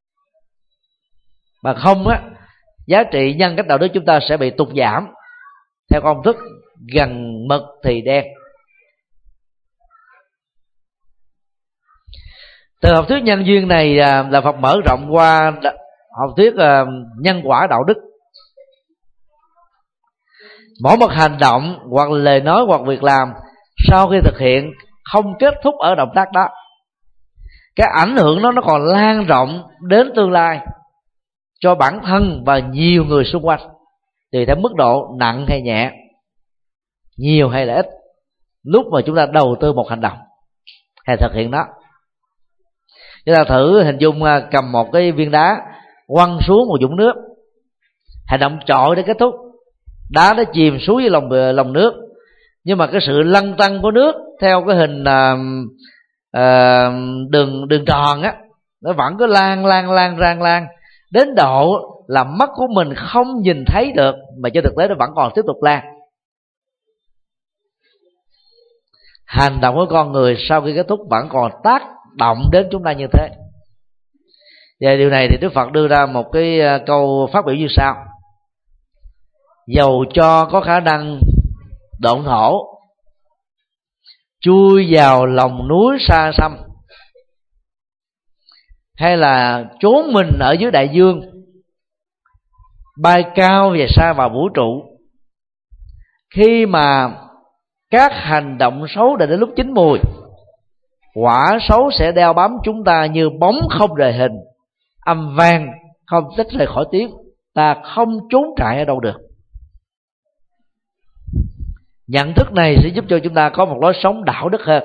Mà không á, giá trị nhân cách đạo đức chúng ta sẽ bị tụt giảm theo công thức gần mực thì đen. Từ học thuyết nhân duyên này là Phật mở rộng qua học thuyết nhân quả đạo đức. Mỗi một hành động hoặc lời nói hoặc việc làm sau khi thực hiện không kết thúc ở động tác đó, cái ảnh hưởng nó còn lan rộng đến tương lai cho bản thân và nhiều người xung quanh, tùy theo mức độ nặng hay nhẹ, nhiều hay là ít, lúc mà chúng ta đầu tư một hành động hay thực hiện nó. Chúng ta thử hình dung cầm một cái viên đá quăng xuống một vũng nước, hành động chọi để kết thúc, đá nó chìm xuống dưới lòng nước, nhưng mà cái sự lăn tăn của nước theo cái hình đường tròn á, nó vẫn cứ lan đến độ là mắt của mình không nhìn thấy được, mà trên thực tế nó vẫn còn tiếp tục lan. Hành động của con người sau khi kết thúc vẫn còn tác động đến chúng ta như thế. Về điều này thì Đức Phật đưa ra một cái câu phát biểu như sau: dầu cho có khả năng độn thổ, chui vào lòng núi xa xăm, hay là trốn mình ở dưới đại dương, bay cao và xa vào vũ trụ, khi mà các hành động xấu đã đến lúc chín mùi, quả xấu sẽ đeo bám chúng ta như bóng không rời hình, âm vang không tách rời khỏi tiếng, ta không trốn trại ở đâu được. Nhận thức này sẽ giúp cho chúng ta có một lối sống đạo đức hơn,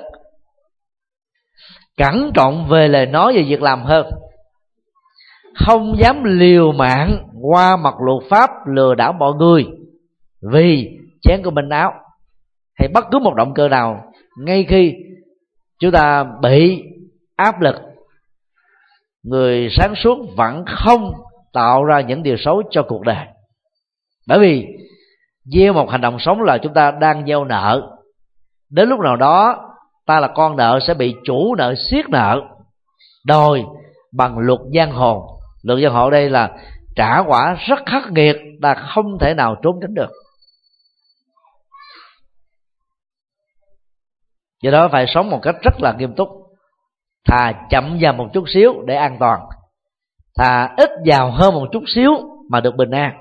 cẩn trọng về lời nói và việc làm hơn, không dám liều mạng qua mặt luật pháp lừa đảo mọi người vì chén của mình áo, hay bất cứ một động cơ nào ngay khi chúng ta bị áp lực. Người sáng suốt vẫn không tạo ra những điều xấu cho cuộc đời, bởi vì gieo một hành động sống là chúng ta đang gieo nợ. Đến lúc nào đó ta là con nợ sẽ bị chủ nợ siết nợ, đòi bằng luật giang hồ. Luật giang hồ đây là trả quả rất khắc nghiệt, ta không thể nào trốn tránh được. Do đó phải sống một cách rất là nghiêm túc, thà chậm vào một chút xíu để an toàn, thà ít vào hơn một chút xíu mà được bình an,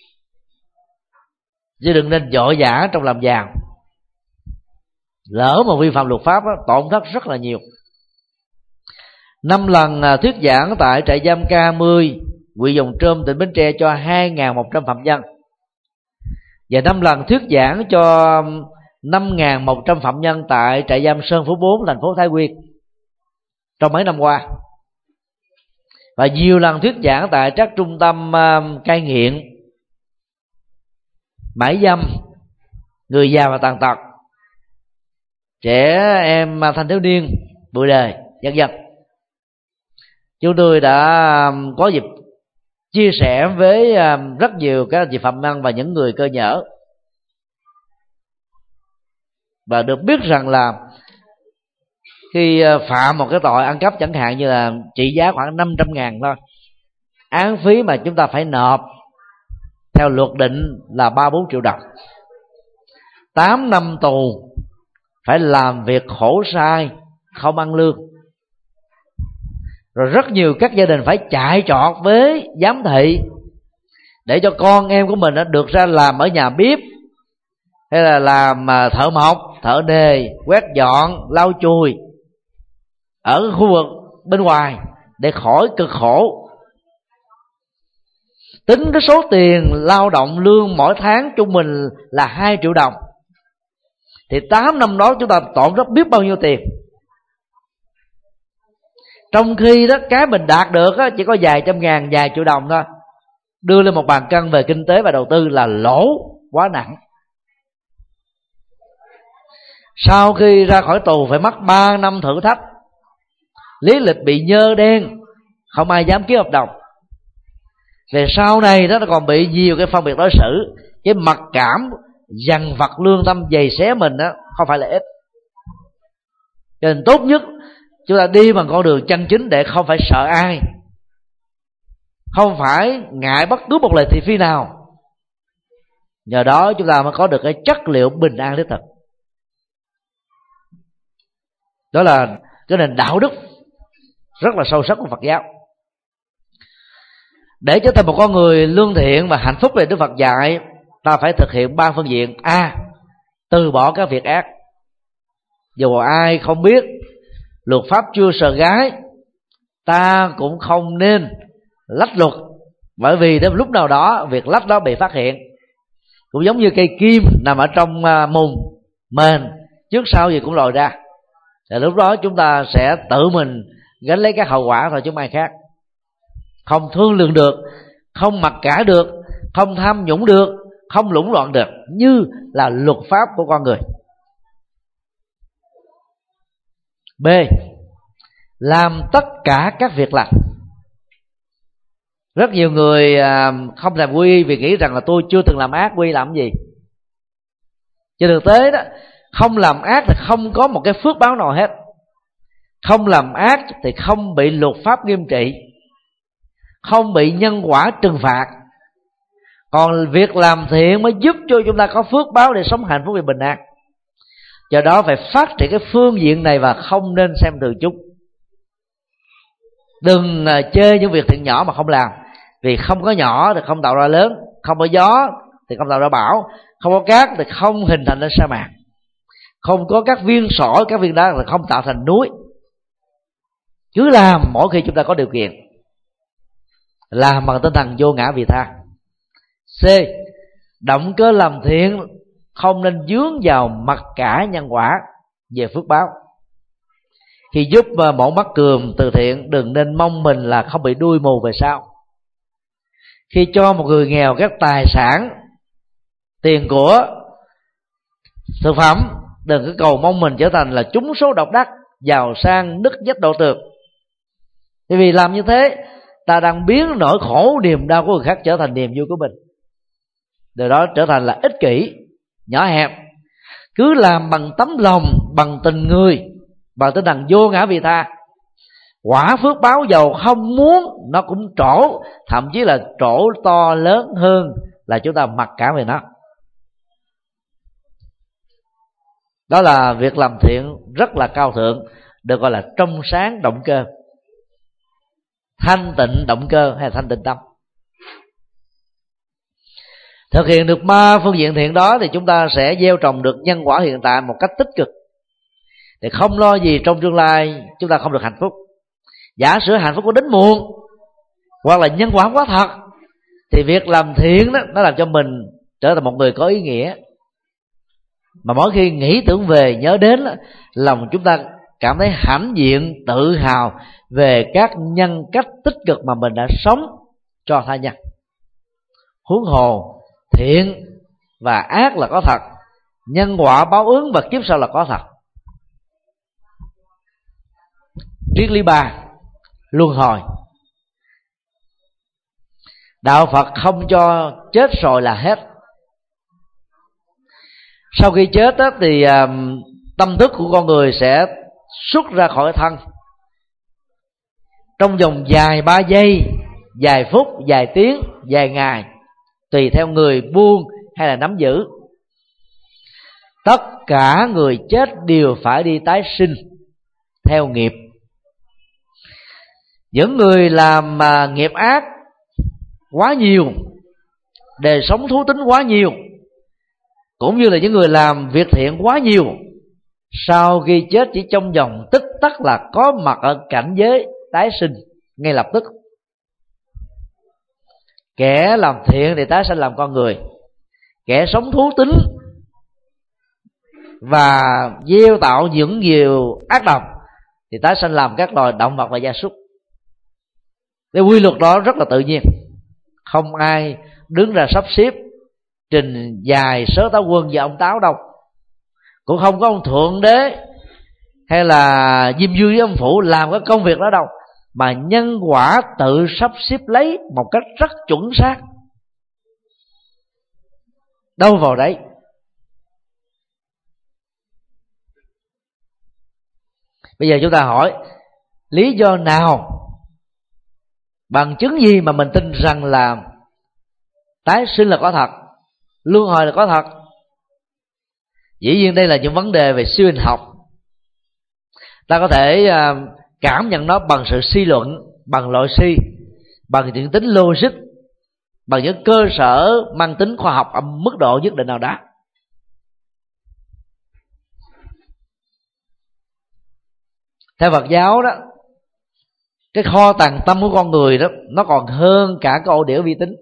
chứ đừng nên vội vã trong làm giàu. Lỡ mà vi phạm luật pháp đó, tổn thất rất là nhiều. 5 lần thuyết giảng tại trại giam K10 huyện Giồng Trôm, tỉnh Bến Tre cho 2.100 phạm nhân, và 5 lần thuyết giảng cho 5.100 phạm nhân tại trại giam Sơn Phú 4, thành phố Thái Nguyên trong mấy năm qua, và nhiều lần thuyết giảng tại các trung tâm cai nghiện, mãi dâm, người già và tàn tật, trẻ em thanh thiếu niên, bụi đời, vân vân. Chúng tôi đã có dịp chia sẻ với rất nhiều các anh chị phạm nhân và những người cơ nhở và được biết rằng là khi phạm một cái tội ăn cắp chẳng hạn như là trị giá khoảng 500.000 thôi, án phí mà chúng ta phải nộp theo luật định là 3-4 triệu đồng, 8 năm tù, phải làm việc khổ sai, không ăn lương. Rồi rất nhiều các gia đình phải chạy trọt với giám thị để cho con em của mình được ra làm ở nhà bếp, hay là làm thợ mộc, thợ nề, quét dọn, lau chùi ở khu vực bên ngoài để khỏi cực khổ. Tính cái số tiền lao động lương mỗi tháng trung bình là 2 triệu đồng, thì 8 năm đó chúng ta tổn thất biết bao nhiêu tiền. Trong khi đó cái mình đạt được chỉ có vài trăm ngàn, vài triệu đồng thôi, đưa lên một bàn cân về kinh tế và đầu tư là lỗ quá nặng. Sau khi ra khỏi tù phải mất 3 năm thử thách, lý lịch bị nhơ đen, không ai dám ký hợp đồng. Về sau này đó nó còn bị nhiều cái phân biệt đối xử, cái mặc cảm dằn vặt lương tâm giày xé mình đó không phải là ít. Cho nên tốt nhất chúng ta đi bằng con đường chân chính để không phải sợ ai, không phải ngại bất cứ một lời thị phi nào. Nhờ đó chúng ta mới có được cái chất liệu bình an đích thực. Đó là cái nền đạo đức rất là sâu sắc của Phật giáo. Để trở thành một con người lương thiện và hạnh phúc, thì Đức Phật dạy ta phải thực hiện 3 phương diện. Từ bỏ các việc ác. Dù ai không biết, luật pháp chưa sờ gái, ta cũng không nên lách luật, bởi vì đến lúc nào đó việc lách đó bị phát hiện. Cũng giống như cây kim nằm ở trong mùng mền, trước sau gì cũng lòi ra, thì lúc đó chúng ta sẽ tự mình gánh lấy các hậu quả thôi, chứ không ai khác. Không thương lượng được, không mặc cả được, không tham nhũng được, không lũng loạn được, như là luật pháp của con người. B. Làm tất cả các việc lành. Rất nhiều người không làm quy y vì nghĩ rằng là tôi chưa từng làm ác, quy y làm gì. Trên thực tế đó, không làm ác thì không có một cái phước báo nào hết. Không làm ác thì không bị luật pháp nghiêm trị, không bị nhân quả trừng phạt. Còn việc làm thiện mới giúp cho chúng ta có phước báo để sống hạnh phúc và bình an. Do đó phải phát triển cái phương diện này và không nên xem thường chúng. Đừng chê những việc thiện nhỏ mà không làm, vì không có nhỏ thì không tạo ra lớn, không có gió thì không tạo ra bão, không có cát thì không hình thành lên sa mạc, không có các viên sỏi, các viên đá thì không tạo thành núi. Cứ làm mỗi khi chúng ta có điều kiện, làm bằng tinh thần vô ngã vị tha. C. Động cơ làm thiện không nên dướng vào mặc cả nhân quả về phước báo. Khi giúp mổ mắt cườm từ thiện, đừng nên mong mình là không bị đuôi mù về sau. Khi cho một người nghèo các tài sản, tiền của, thực phẩm, đừng có cầu mong mình trở thành là trúng số độc đắc, giàu sang nứt vách đổ tường. Bởi vì làm như thế, ta đang biến nỗi khổ niềm đau của người khác trở thành niềm vui của mình. Điều đó trở thành là ích kỷ, nhỏ hẹp. Cứ làm bằng tấm lòng, bằng tình người, bằng tinh thần vô ngã vị tha. Quả phước báo giàu không muốn nó cũng trổ, thậm chí là trổ to lớn hơn là chúng ta mặc cảm về nó. Đó là việc làm thiện rất là cao thượng, được gọi là trong sáng động cơ, thanh tịnh động cơ hay thanh tịnh tâm. Thực hiện được 3 phương diện thiện đó thì chúng ta sẽ gieo trồng được nhân quả hiện tại một cách tích cực, thì không lo gì trong tương lai chúng ta không được hạnh phúc. Giả sử hạnh phúc có đến muộn, hoặc là nhân quả quá thật, thì việc làm thiện đó nó làm cho mình trở thành một người có ý nghĩa. Mà mỗi khi nghĩ tưởng về, nhớ đến, lòng chúng ta cảm thấy hãnh diện, tự hào về các nhân cách tích cực mà mình đã sống cho tha nhân. Huống hồ thiện và ác là có thật, nhân quả báo ứng và kiếp sau là có thật. Triết lý 3, luân hồi. Đạo Phật không cho chết rồi là hết. Sau khi chết đó, thì tâm thức của con người sẽ xuất ra khỏi thân trong vòng vài 3 giây, vài phút, vài tiếng, vài ngày, tùy theo người buông hay là nắm giữ. Tất cả người chết đều phải đi tái sinh theo nghiệp. Những người làm nghiệp ác quá nhiều, đời sống thú tính quá nhiều, cũng như là những người làm việc thiện quá nhiều, sau khi chết chỉ trong vòng tích tắc là có mặt ở cảnh giới tái sinh ngay lập tức. Kẻ làm thiện thì tái sinh làm con người, kẻ sống thú tính và gieo tạo những nhiều ác độc thì tái sinh làm các loài động vật và gia súc. Cái quy luật đó rất là tự nhiên, không ai đứng ra sắp xếp trình dài sớ táo quân và ông Táo đâu, cũng không có ông Thượng Đế hay là Diêm Dương với ông Phụ làm cái công việc đó đâu, mà nhân quả tự sắp xếp lấy một cách rất chuẩn xác, đâu vào đấy. Bây giờ chúng ta hỏi, lý do nào, bằng chứng gì mà mình tin rằng là tái sinh là có thật, luân hồi là có thật? Dĩ nhiên đây là những vấn đề về siêu hình học. Ta có thể cảm nhận nó bằng sự suy luận, bằng loại suy, bằng những tính logic, bằng những cơ sở mang tính khoa học ở mức độ nhất định nào đó. Theo Phật giáo đó, cái kho tàng tâm của con người đó nó còn hơn cả cái ổ đĩa vi tính.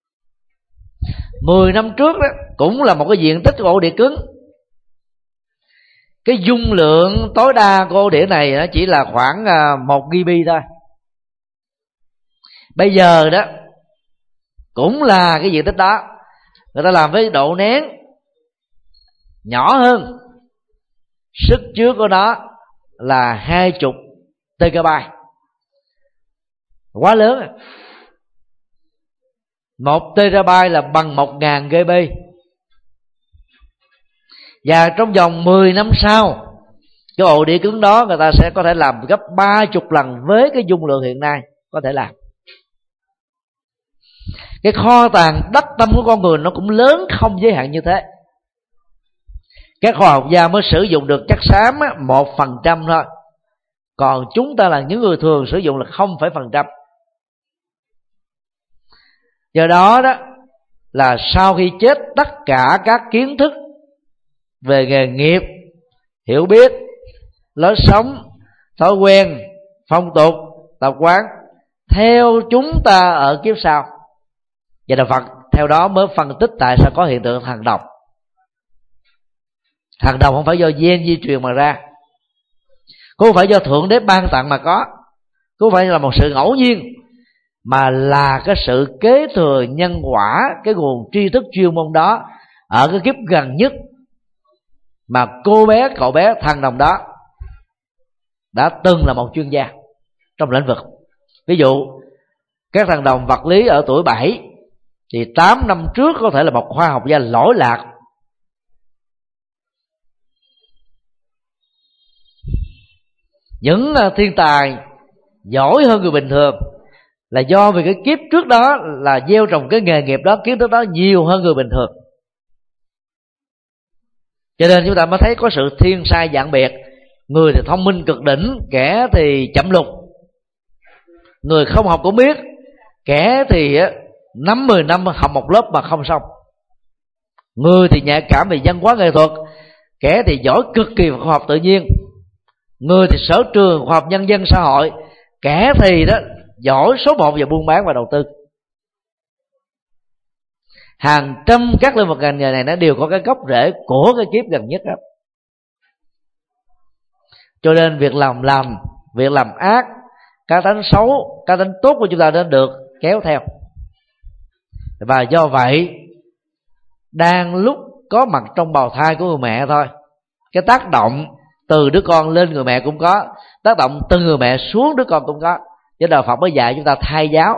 10 năm trước đó cũng là một cái diện tích của ổ đĩa cứng. Cái dung lượng tối đa của ổ đĩa này nó chỉ là khoảng 1 GB thôi. Bây giờ đó cũng là cái diện tích đó, người ta làm với độ nén nhỏ hơn, sức chứa của nó là 20 TB, quá lớn. 1 TB là bằng 1000 GB. Và trong vòng 10 năm sau, cái ổ đĩa cứng đó người ta sẽ có thể làm gấp 30 lần với cái dung lượng hiện nay có thể làm. Cái kho tàng đắc tâm của con người nó cũng lớn không giới hạn như thế. Các khoa học gia mới sử dụng được chất xám 1% thôi, còn chúng ta là những người thường sử dụng là 0,1%. Do đó đó là sau khi chết, tất cả các kiến thức về nghề nghiệp, hiểu biết, lối sống, thói quen, phong tục, tập quán theo chúng ta ở kiếp sau. Và Đạo Phật theo đó mới phân tích tại sao có hiện tượng thần độc. Thần độc không phải do gen di truyền mà ra, cũng không phải do Thượng Đế ban tặng mà có, cũng không phải là một sự ngẫu nhiên, mà là cái sự kế thừa nhân quả, cái nguồn tri thức chuyên môn đó ở cái kiếp gần nhất mà cô bé, cậu bé, thằng đồng đó đã từng là một chuyên gia trong lĩnh vực. Ví dụ các thằng đồng vật lý ở tuổi 7 thì 8 năm trước có thể là một khoa học gia lỗi lạc. Những thiên tài giỏi hơn người bình thường là do vì cái kiếp trước đó là gieo trồng cái nghề nghiệp đó, kiến thức đó nhiều hơn người bình thường. Cho nên chúng ta mới thấy có sự thiên sai dạng biệt. Người thì thông minh cực đỉnh, kẻ thì chậm lục. Người không học cũng biết, kẻ thì 5-10 năm học một lớp mà không xong. Người thì nhạy cảm về văn hóa nghệ thuật, kẻ thì giỏi cực kỳ về khoa học tự nhiên. Người thì sở trường khoa học nhân dân xã hội, kẻ thì đó giỏi số 1 về buôn bán và đầu tư. Hàng trăm các lĩnh vực ngành nghề này nó đều có cái gốc rễ của cái kiếp gần nhất đó. Cho nên việc làm ác, cá tánh xấu, cá tánh tốt của chúng ta nên được kéo theo. Và do vậy đang lúc có mặt trong bào thai của người mẹ thôi, cái tác động từ đứa con lên người mẹ cũng có, tác động từ người mẹ xuống đứa con cũng có. Cho Đạo Phật mới dạy chúng ta thay giáo,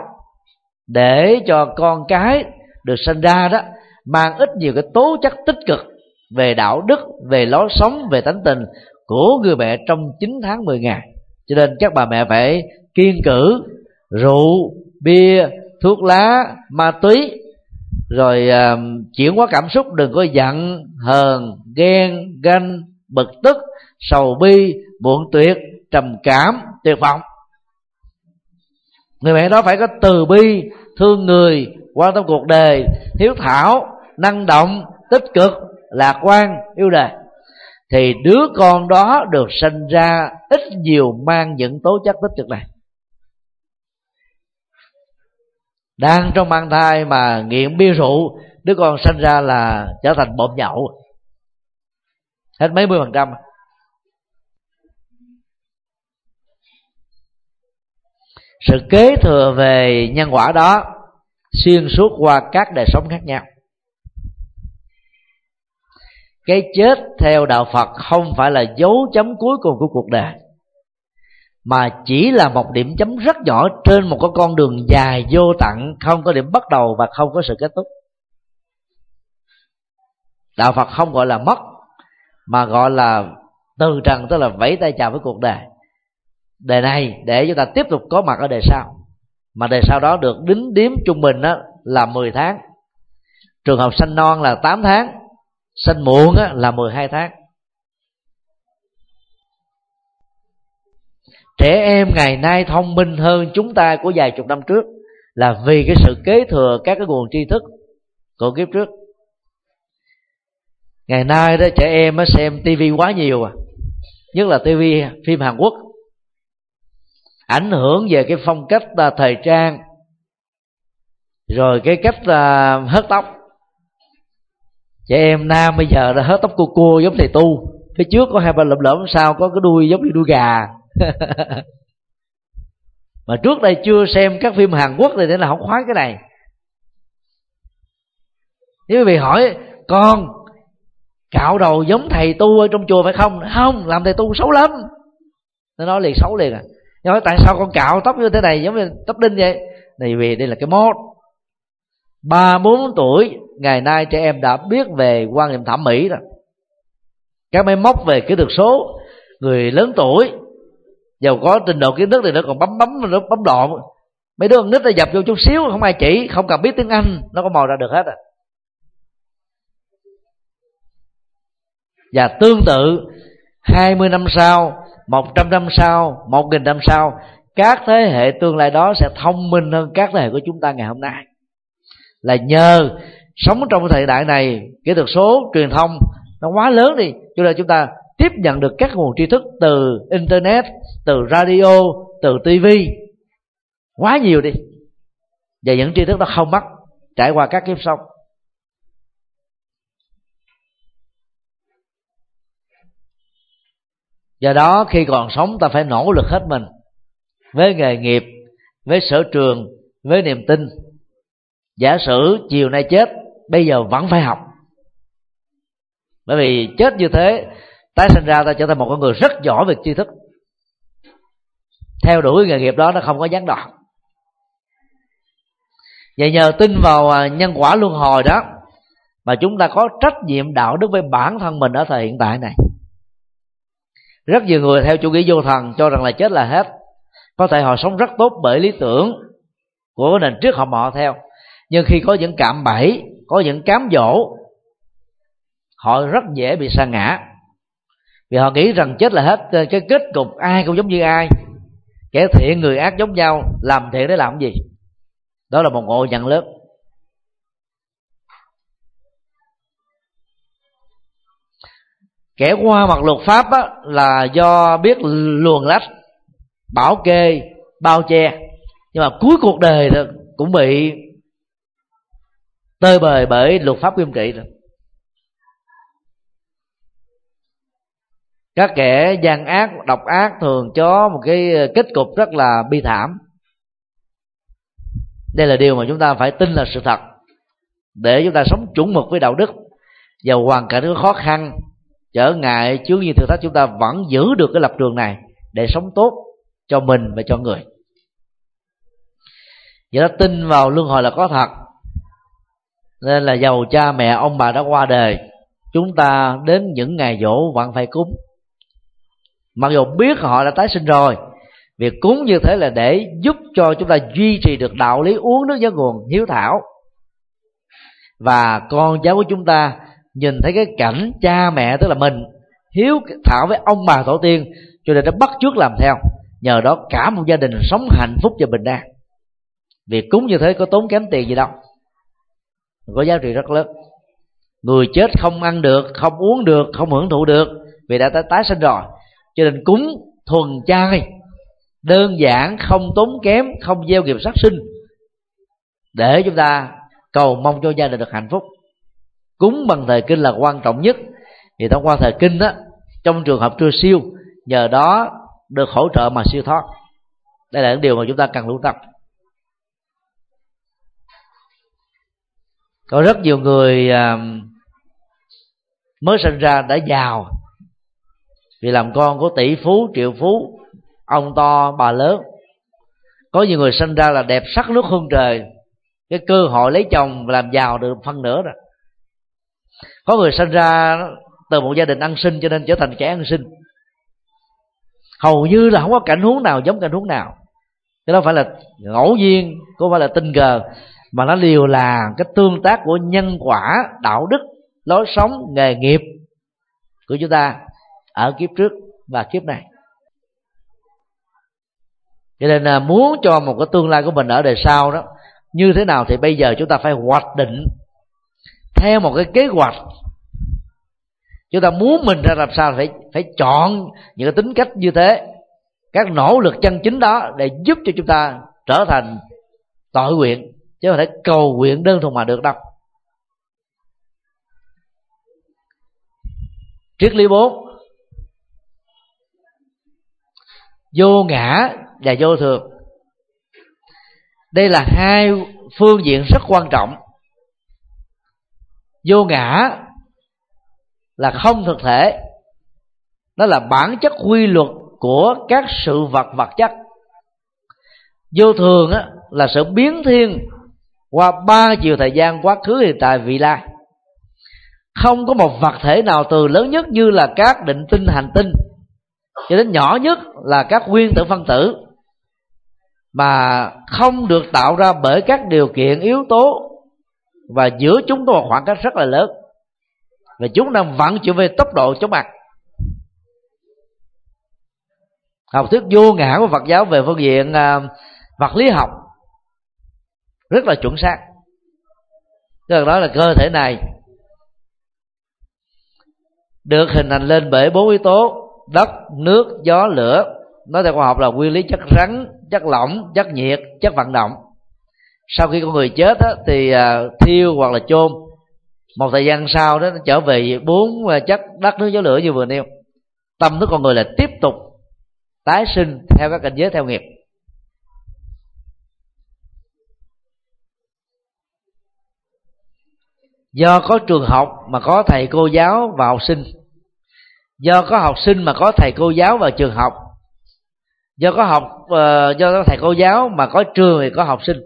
để cho con cái được sinh ra đó mang ít nhiều cái tố chất tích cực về đạo đức, về lối sống, về tánh tình của người mẹ trong 9 tháng 10 ngày. Cho nên các bà mẹ phải kiêng cữ rượu, bia, thuốc lá, ma túy, rồi chuyển hóa cảm xúc. Đừng có giận, hờn, ghen, ganh, bực tức, sầu bi, muộn tuyệt, trầm cảm, tuyệt vọng. Người mẹ đó phải có từ bi, thương người, quan tâm cuộc đời, hiếu thảo, năng động, tích cực, lạc quan, yêu đời, thì đứa con đó được sinh ra ít nhiều mang những tố chất tích cực này. Đang trong mang thai mà nghiện bia rượu, đứa con sinh ra là trở thành bộm nhậu, hết mấy %. Sự kế thừa về nhân quả đó xuyên suốt qua các đời sống khác nhau. Cái chết theo đạo Phật không phải là dấu chấm cuối cùng của cuộc đời, mà chỉ là một điểm chấm rất nhỏ trên một con đường dài vô tận, không có điểm bắt đầu và không có sự kết thúc. Đạo Phật không gọi là mất, mà gọi là từ trần, tức là vẫy tay chào với cuộc đời. Đời này để chúng ta tiếp tục có mặt ở đời sau, mà đời sau đó được đính điếm trung bình đó là 10 tháng. Trường hợp sanh non là 8 tháng, sanh muộn là 12 tháng. Trẻ em ngày nay thông minh hơn chúng ta của vài chục năm trước là vì cái sự kế thừa các cái nguồn tri thức của kiếp trước. Ngày nay đó trẻ em xem tivi quá nhiều, nhất là tivi phim Hàn Quốc, ảnh hưởng về cái phong cách thời trang, rồi cái cách hớt tóc. Trẻ em nam bây giờ đã hớt tóc cua giống thầy tu, phía trước có 2-3 lụm lỡm, sau có cái đuôi giống như đuôi gà. Mà trước đây chưa xem các phim Hàn Quốc thì thế là không khoái cái này. Nếu quý vị hỏi con cạo đầu giống thầy tu ở trong chùa phải không? Không, làm thầy tu xấu lắm. Nó nói liền xấu liền. Nhưng hỏi tại sao con cạo tóc như thế này giống như tóc đinh vậy? Này vì đây là cái mốt. 3-4 tuổi ngày nay trẻ em đã biết về quan niệm thẩm mỹ rồi. Các máy móc về kỹ thuật số, người lớn tuổi giàu có trình độ kiến thức thì nó còn bấm độn. Mấy đứa con nít nó dập vô chút xíu, không ai chỉ, không cần biết tiếng Anh, nó có mò ra được hết à. Và tương tự 20 năm sau, 100 năm sau, 1000 năm sau, các thế hệ tương lai đó sẽ thông minh hơn các thế hệ của chúng ta ngày hôm nay. Là nhờ sống trong thời đại này, kỹ thuật số, truyền thông nó quá lớn đi, cho nên chúng ta tiếp nhận được các nguồn tri thức từ internet, từ radio, từ tivi quá nhiều đi, và những tri thức đó không mất trải qua các kiếp sống. Do đó khi còn sống ta phải nỗ lực hết mình với nghề nghiệp, với sở trường, với niềm tin. Giả sử chiều nay chết, bây giờ vẫn phải học. Bởi vì chết như thế, tái sinh ra ta trở thành một con người rất giỏi về tri thức. Theo đuổi nghề nghiệp đó nó không có gián đoạn. Vậy nhờ tin vào nhân quả luân hồi đó mà chúng ta có trách nhiệm đạo đức với bản thân mình ở thời hiện tại này. Rất nhiều người theo chủ nghĩa vô thần cho rằng là chết là hết. Có thể họ sống rất tốt bởi lý tưởng của nền triết học họ theo, nhưng khi có những cạm bẫy, có những cám dỗ, họ rất dễ bị sa ngã. Vì họ nghĩ rằng chết là hết, cái kết cục ai cũng giống như ai, kẻ thiện người ác giống nhau, làm thiện để làm gì? Đó là một ngộ nhận lớn. Kẻ qua mặt luật pháp là do biết luồn lách, bảo kê, bao che, nhưng mà cuối cuộc đời cũng bị tơi bời bởi luật pháp nghiêm trị rồi. Các kẻ gian ác, độc ác thường có một cái kết cục rất là bi thảm. Đây là điều mà chúng ta phải tin là sự thật, để chúng ta sống chuẩn mực với đạo đức. Và hoàn cảnh có khó khăn, trở ngại, chướng như thử thách, chúng ta vẫn giữ được cái lập trường này để sống tốt cho mình và cho người. Vậy đó, tin vào luân hồi là có thật. Nên là dầu cha mẹ ông bà đã qua đời, chúng ta đến những ngày giỗ vẫn phải cúng, mặc dù biết họ đã tái sinh rồi. Việc cúng như thế là để giúp cho chúng ta duy trì được đạo lý uống nước nhớ nguồn, hiếu thảo, và con cháu của chúng ta nhìn thấy cái cảnh cha mẹ, tức là mình, hiếu thảo với ông bà tổ tiên, cho nên nó bắt chước làm theo. Nhờ đó cả một gia đình sống hạnh phúc và bình an. Việc cúng như thế có tốn kém tiền gì đâu, có giá trị rất lớn. Người chết không ăn được, không uống được, không hưởng thụ được vì đã tái sinh rồi, cho nên cúng thuần chay, đơn giản, không tốn kém, không gieo nghiệp sát sinh, để chúng ta cầu mong cho gia đình được hạnh phúc. Cúng bằng thời kinh là quan trọng nhất, vì thông qua thời kinh á, trong trường hợp chưa siêu, nhờ đó được hỗ trợ mà siêu thoát. Đây là những điều mà chúng ta cần lưu tâm. Có rất nhiều người mới sinh ra đã giàu vì làm con của tỷ phú, triệu phú, ông to bà lớn. Có nhiều người sinh ra là đẹp sắc nước hương trời, cái cơ hội lấy chồng làm giàu được phân nửa rồi. Có người sinh ra từ một gia đình ăn xin cho nên trở thành kẻ ăn xin. Hầu như là không có cảnh huống nào giống cảnh huống nào. Cái đó phải là ngẫu nhiên, không phải là tình cờ, mà nó đều là cái tương tác của nhân quả, đạo đức, lối sống, nghề nghiệp của chúng ta ở kiếp trước và kiếp này. Cho nên là muốn cho một cái tương lai của mình ở đời sau đó như thế nào, thì bây giờ chúng ta phải hoạch định theo một cái kế hoạch. Chúng ta muốn mình ra làm sao phải chọn những cái tính cách như thế, các nỗ lực chân chính đó để giúp cho chúng ta trở thành tội nguyện, chứ không thể cầu nguyện đơn thuần mà được đâu. Triết lý 4: vô ngã và vô thường. Đây là hai phương diện rất quan trọng. Vô ngã là không thực thể, nó là bản chất quy luật của các sự vật vật chất. Vô thường á, là sự biến thiên qua ba chiều thời gian: quá khứ, hiện tại, vị lai. Không có một vật thể nào từ lớn nhất như là các định tinh, hành tinh, cho đến nhỏ nhất là các nguyên tử, phân tử, mà không được tạo ra bởi các điều kiện yếu tố, và giữa chúng có một khoảng cách rất là lớn, và chúng đang vận chuyển về tốc độ chóng mặt. Học thuyết vô ngã của Phật giáo về phương diện vật lý học rất là chuẩn xác. Tức là nói là cơ thể này được hình thành lên bởi 4 yếu tố: đất, nước, gió, lửa. Nói theo khoa học là nguyên lý chất rắn, chất lỏng, chất nhiệt, chất vận động. Sau khi con người chết á, thì thiêu hoặc là chôn. Một thời gian sau đó nó trở về 4 chất đất, nước, gió, lửa như vừa nêu. Tâm thức con người là tiếp tục tái sinh theo các cảnh giới theo nghiệp. Do có trường học mà có thầy cô giáo và học sinh, do có học sinh mà có thầy cô giáo và trường học, do có thầy cô giáo mà có trường thì có học sinh.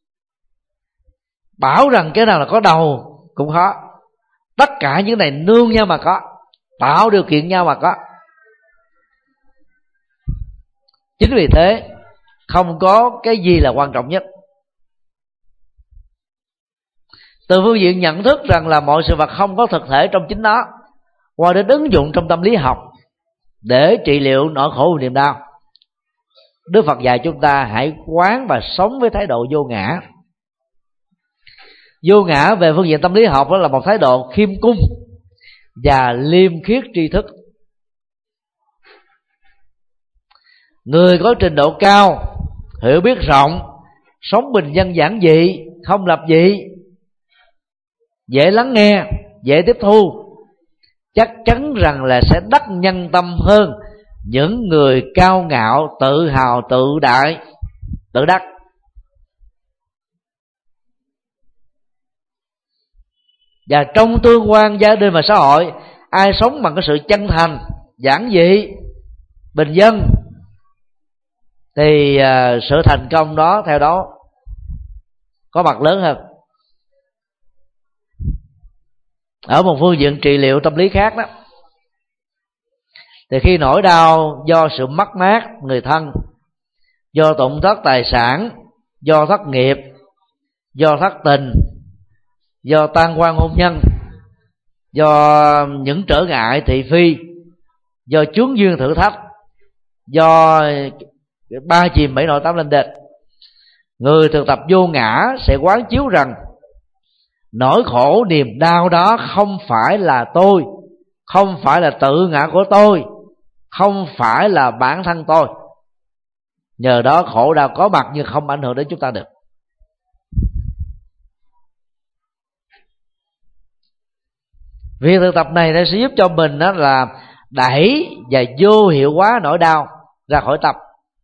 Bảo rằng cái nào là có đầu cũng khó. Tất cả những này nương nhau mà có, tạo điều kiện nhau mà có. Chính vì thế không có cái gì là quan trọng nhất. Từ phương diện nhận thức rằng là mọi sự vật không có thực thể trong chính nó, qua đến ứng dụng trong tâm lý học để trị liệu nỗi khổ và niềm đau, Đức Phật dạy chúng ta hãy quán và sống với thái độ vô ngã. Vô ngã về phương diện tâm lý học đó là một thái độ khiêm cung và liêm khiết tri thức. Người có trình độ cao, hiểu biết rộng, sống bình dân giản dị, không lập dị, dễ lắng nghe, dễ tiếp thu, chắc chắn rằng là sẽ đắc nhân tâm hơn những người cao ngạo, tự hào, tự đại, tự đắc. Và trong tương quan gia đình và xã hội, ai sống bằng cái sự chân thành, giản dị, bình dân, thì sự thành công đó theo đó có mặt lớn hơn. Ở một phương diện trị liệu tâm lý khác đó, thì khi nỗi đau do sự mất mát người thân, do tổn thất tài sản, do thất nghiệp, do thất tình, do tan quan hôn nhân, do những trở ngại thị phi, do chướng duyên thử thách, do ba chìm bảy nổi tám lên địch, người thực tập vô ngã sẽ quán chiếu rằng nỗi khổ niềm đau đó không phải là tôi, không phải là tự ngã của tôi, không phải là bản thân tôi. Nhờ đó khổ đau có mặt nhưng không ảnh hưởng đến chúng ta được. Việc thực tập này nó sẽ giúp cho mình đó là đẩy và vô hiệu hóa nỗi đau ra khỏi tâm.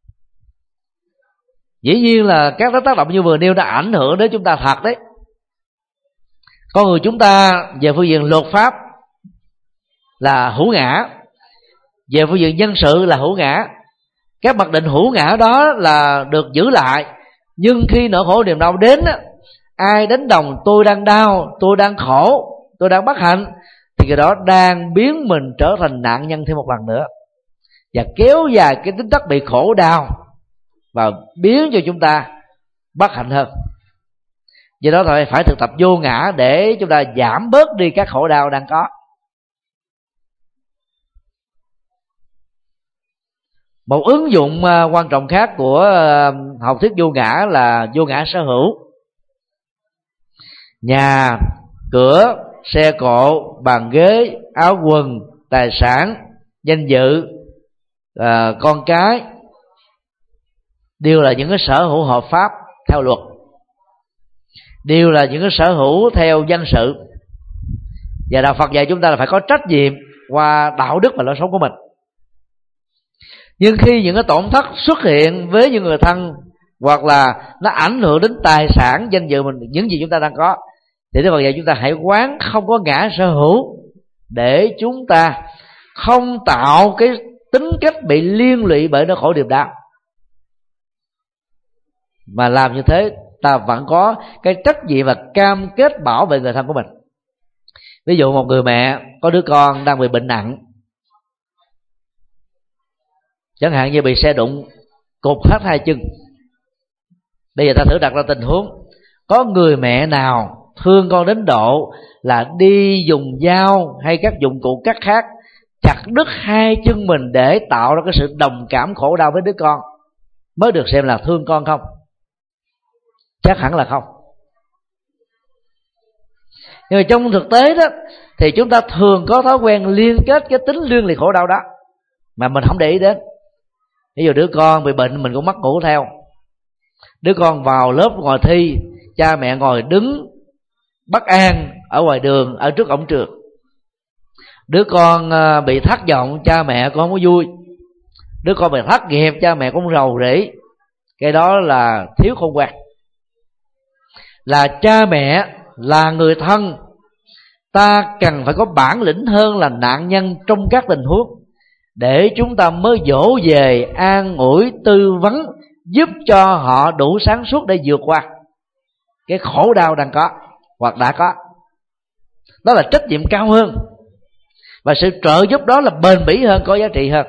Dĩ nhiên là các tác động như vừa nêu đã ảnh hưởng đến chúng ta thật đấy. Con người chúng ta về phương diện luật pháp là hữu ngã, về phương diện nhân sự là hữu ngã. Các mặc định hữu ngã đó là được giữ lại, nhưng khi nỗi khổ niềm đau đến, ai đánh đồng tôi đang đau, tôi đang khổ, tôi đang bất hạnh, thì cái đó đang biến mình trở thành nạn nhân thêm một lần nữa, và kéo dài cái tính chất bị khổ đau và biến cho chúng ta bất hạnh hơn. Do đó phải thực tập vô ngã để chúng ta giảm bớt đi các khổ đau đang có. Một ứng dụng quan trọng khác của học thuyết vô ngã là vô ngã sở hữu. Nhà, cửa, xe cộ, bàn ghế, áo quần, tài sản, danh dự, con cái đều là những cái sở hữu hợp pháp theo luật, đều là những cái sở hữu theo dân sự. Và đạo Phật dạy chúng ta là phải có trách nhiệm qua đạo đức và lối sống của mình. Nhưng khi những cái tổn thất xuất hiện với những người thân, hoặc là nó ảnh hưởng đến tài sản, danh dự mình, những gì chúng ta đang có, thì Đức Phật dạy chúng ta hãy quán không có ngã sở hữu, để chúng ta không tạo cái tính cách bị liên lụy bởi nỗi khổ niềm đau. Mà làm như thế ta vẫn có cái trách nhiệm và cam kết bảo vệ người thân của mình. Ví dụ một người mẹ có đứa con đang bị bệnh nặng, chẳng hạn như bị xe đụng cụt hết hai chân. Bây giờ ta thử đặt ra tình huống, có người mẹ nào thương con đến độ là đi dùng dao hay các dụng cụ cắt khác chặt đứt hai chân mình để tạo ra cái sự đồng cảm khổ đau với đứa con mới được xem là thương con không? Chắc hẳn là không. Nhưng mà trong thực tế đó thì chúng ta thường có thói quen liên kết cái tính liên lụy khổ đau đó mà mình không để ý đến. Ví dụ đứa con bị bệnh mình cũng mắc ngủ theo. Đứa con vào lớp ngồi thi, cha mẹ ngồi đứng bất an ở ngoài đường, ở trước cổng trường. Đứa con bị thất vọng, cha mẹ cũng không có vui. Đứa con bị thất nghiệp, cha mẹ cũng rầu rĩ. Cái đó là thiếu khôn ngoan. Là cha mẹ, là người thân, ta cần phải có bản lĩnh hơn là nạn nhân trong các tình huống, để chúng ta mới dỗ về, an ủi, tư vấn, giúp cho họ đủ sáng suốt để vượt qua cái khổ đau đang có hoặc đã có. Đó là trách nhiệm cao hơn, và sự trợ giúp đó là bền bỉ hơn, có giá trị hơn.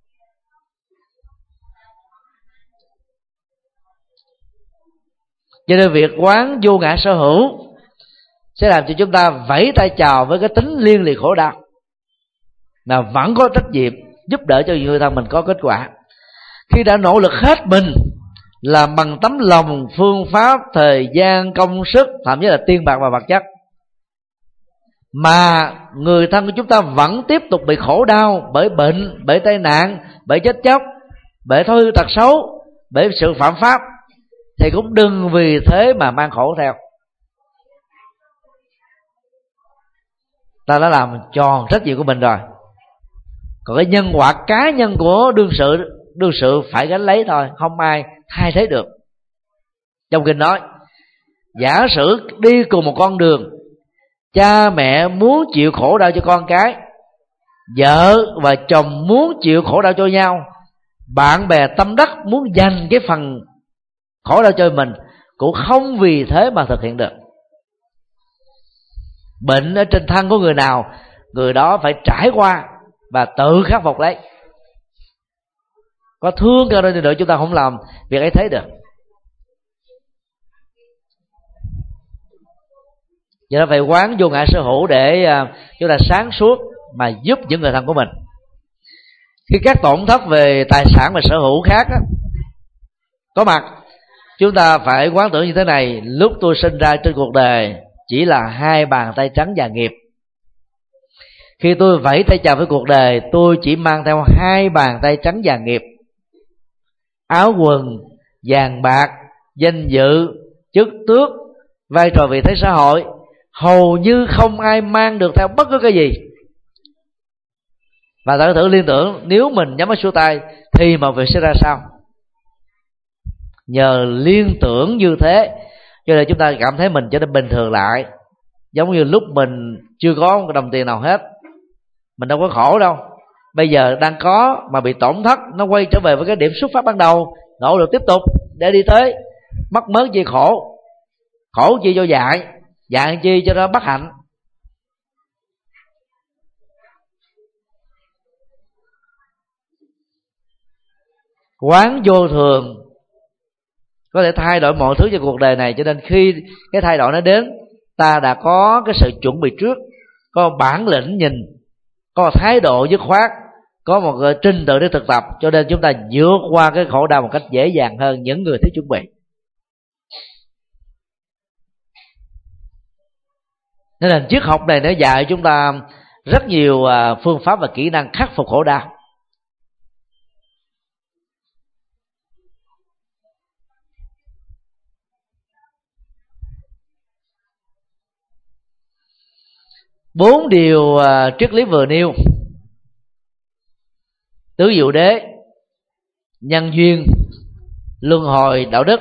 Cho nên việc quán vô ngã sở hữu sẽ làm cho chúng ta vẫy tay chào với cái tính liên lụy khổ đau, mà vẫn có trách nhiệm giúp đỡ cho người thân mình có kết quả. Khi đã nỗ lực hết mình làm bằng tấm lòng, phương pháp, thời gian, công sức, thậm chí là tiền bạc và vật chất, mà người thân của chúng ta vẫn tiếp tục bị khổ đau bởi bệnh, bởi tai nạn, bởi chết chóc, bởi thói hư tật xấu, bởi sự phạm pháp, thì cũng đừng vì thế mà mang khổ theo. Ta đã làm tròn trách nhiệm của mình rồi. Còn cái nhân quả cá nhân của đương sự phải gánh lấy thôi, không ai thay thế được. Trong kinh nói, giả sử đi cùng một con đường, cha mẹ muốn chịu khổ đau cho con cái, vợ và chồng muốn chịu khổ đau cho nhau, bạn bè tâm đắc muốn dành cái phần khổ đau cho mình, cũng không vì thế mà thực hiện được. Bệnh ở trên thân của người nào, người đó phải trải qua và tự khắc phục lấy. Có thương cho nên nữa chúng ta không làm việc ấy thấy được. Do đó phải quán vô ngã sở hữu để chúng ta sáng suốt mà giúp những người thân của mình. Khi các tổn thất về tài sản và sở hữu khác có mặt, chúng ta phải quán tưởng như thế này: lúc tôi sinh ra trên cuộc đời chỉ là 2 bàn tay trắng và nghiệp. Khi tôi vẫy tay chào với cuộc đời, tôi chỉ mang theo 2 bàn tay trắng và nghiệp. Áo quần, vàng bạc, danh dự, chức tước, vai trò vị thế xã hội, hầu như không ai mang được theo bất cứ cái gì. Và ta thử liên tưởng, nếu mình nhắm mắt xuôi tay thì mọi việc sẽ ra sao? Nhờ liên tưởng như thế cho nên chúng ta cảm thấy mình trở nên bình thường lại. Giống như lúc mình chưa có một đồng tiền nào hết, mình đâu có khổ đâu. Bây giờ đang có mà bị tổn thất, nó quay trở về với cái điểm xuất phát ban đầu, nỗ lực tiếp tục để đi tới. Mắc mớ chi khổ, khổ chi cho dại, dại chi cho nó bất hạnh. Quán vô thường có thể thay đổi mọi thứ trên cuộc đời này, cho nên khi cái thay đổi nó đến, ta đã có cái sự chuẩn bị trước, có bản lĩnh nhìn, có thái độ dứt khoát, có một cái trình tự để thực tập, cho nên chúng ta vượt qua cái khổ đau một cách dễ dàng hơn những người thiếu chuẩn bị. Nên là triết học này nó dạy chúng ta rất nhiều phương pháp và kỹ năng khắc phục khổ đau. Bốn điều triết lý vừa nêu: tứ diệu đế, nhân duyên, luân hồi đạo đức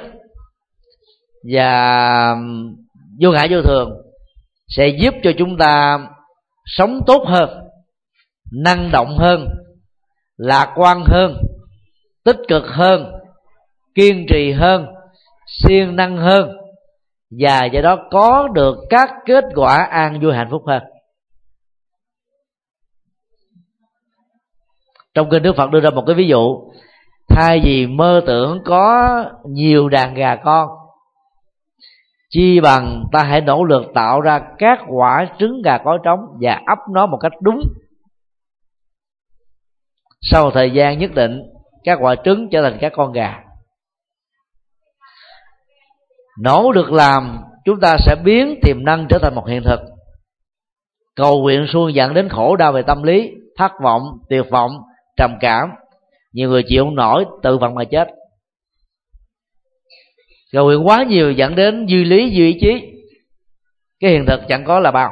và vô ngã vô thường, sẽ giúp cho chúng ta sống tốt hơn, năng động hơn, lạc quan hơn, tích cực hơn, kiên trì hơn, siêng năng hơn, và do đó có được các kết quả an vui hạnh phúc hơn. Trong kinh Đức Phật đưa ra một cái ví dụ: thay vì mơ tưởng có nhiều đàn gà con, chi bằng ta hãy nỗ lực tạo ra các quả trứng gà cối trống và ấp nó một cách đúng. Sau thời gian nhất định, các quả trứng trở thành các con gà. Nỗ lực làm, chúng ta sẽ biến tiềm năng trở thành một hiện thực. Cầu nguyện suông dẫn đến khổ đau về tâm lý, thất vọng, tuyệt vọng, trầm cảm. Nhiều người chịu không nổi, tự vận mà chết. Cầu nguyện quá nhiều dẫn đến duy lý, duy ý chí, cái hiện thực chẳng có là bao.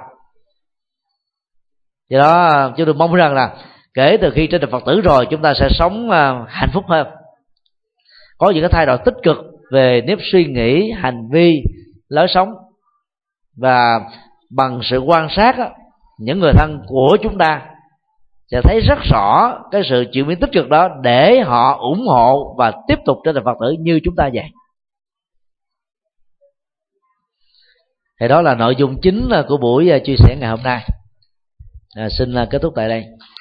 Do đó chúng tôi mong rằng là kể từ khi trở thành Phật tử rồi, chúng ta sẽ sống hạnh phúc hơn, có những cái thay đổi tích cực về nếp suy nghĩ, hành vi, lối sống. Và bằng sự quan sát những người thân của chúng ta sẽ thấy rất rõ cái sự chuyển biến tích cực đó, để họ ủng hộ và tiếp tục trở thành Phật tử như chúng ta vậy. Thì đó là nội dung chính của buổi chia sẻ ngày hôm nay. Xin kết thúc tại đây.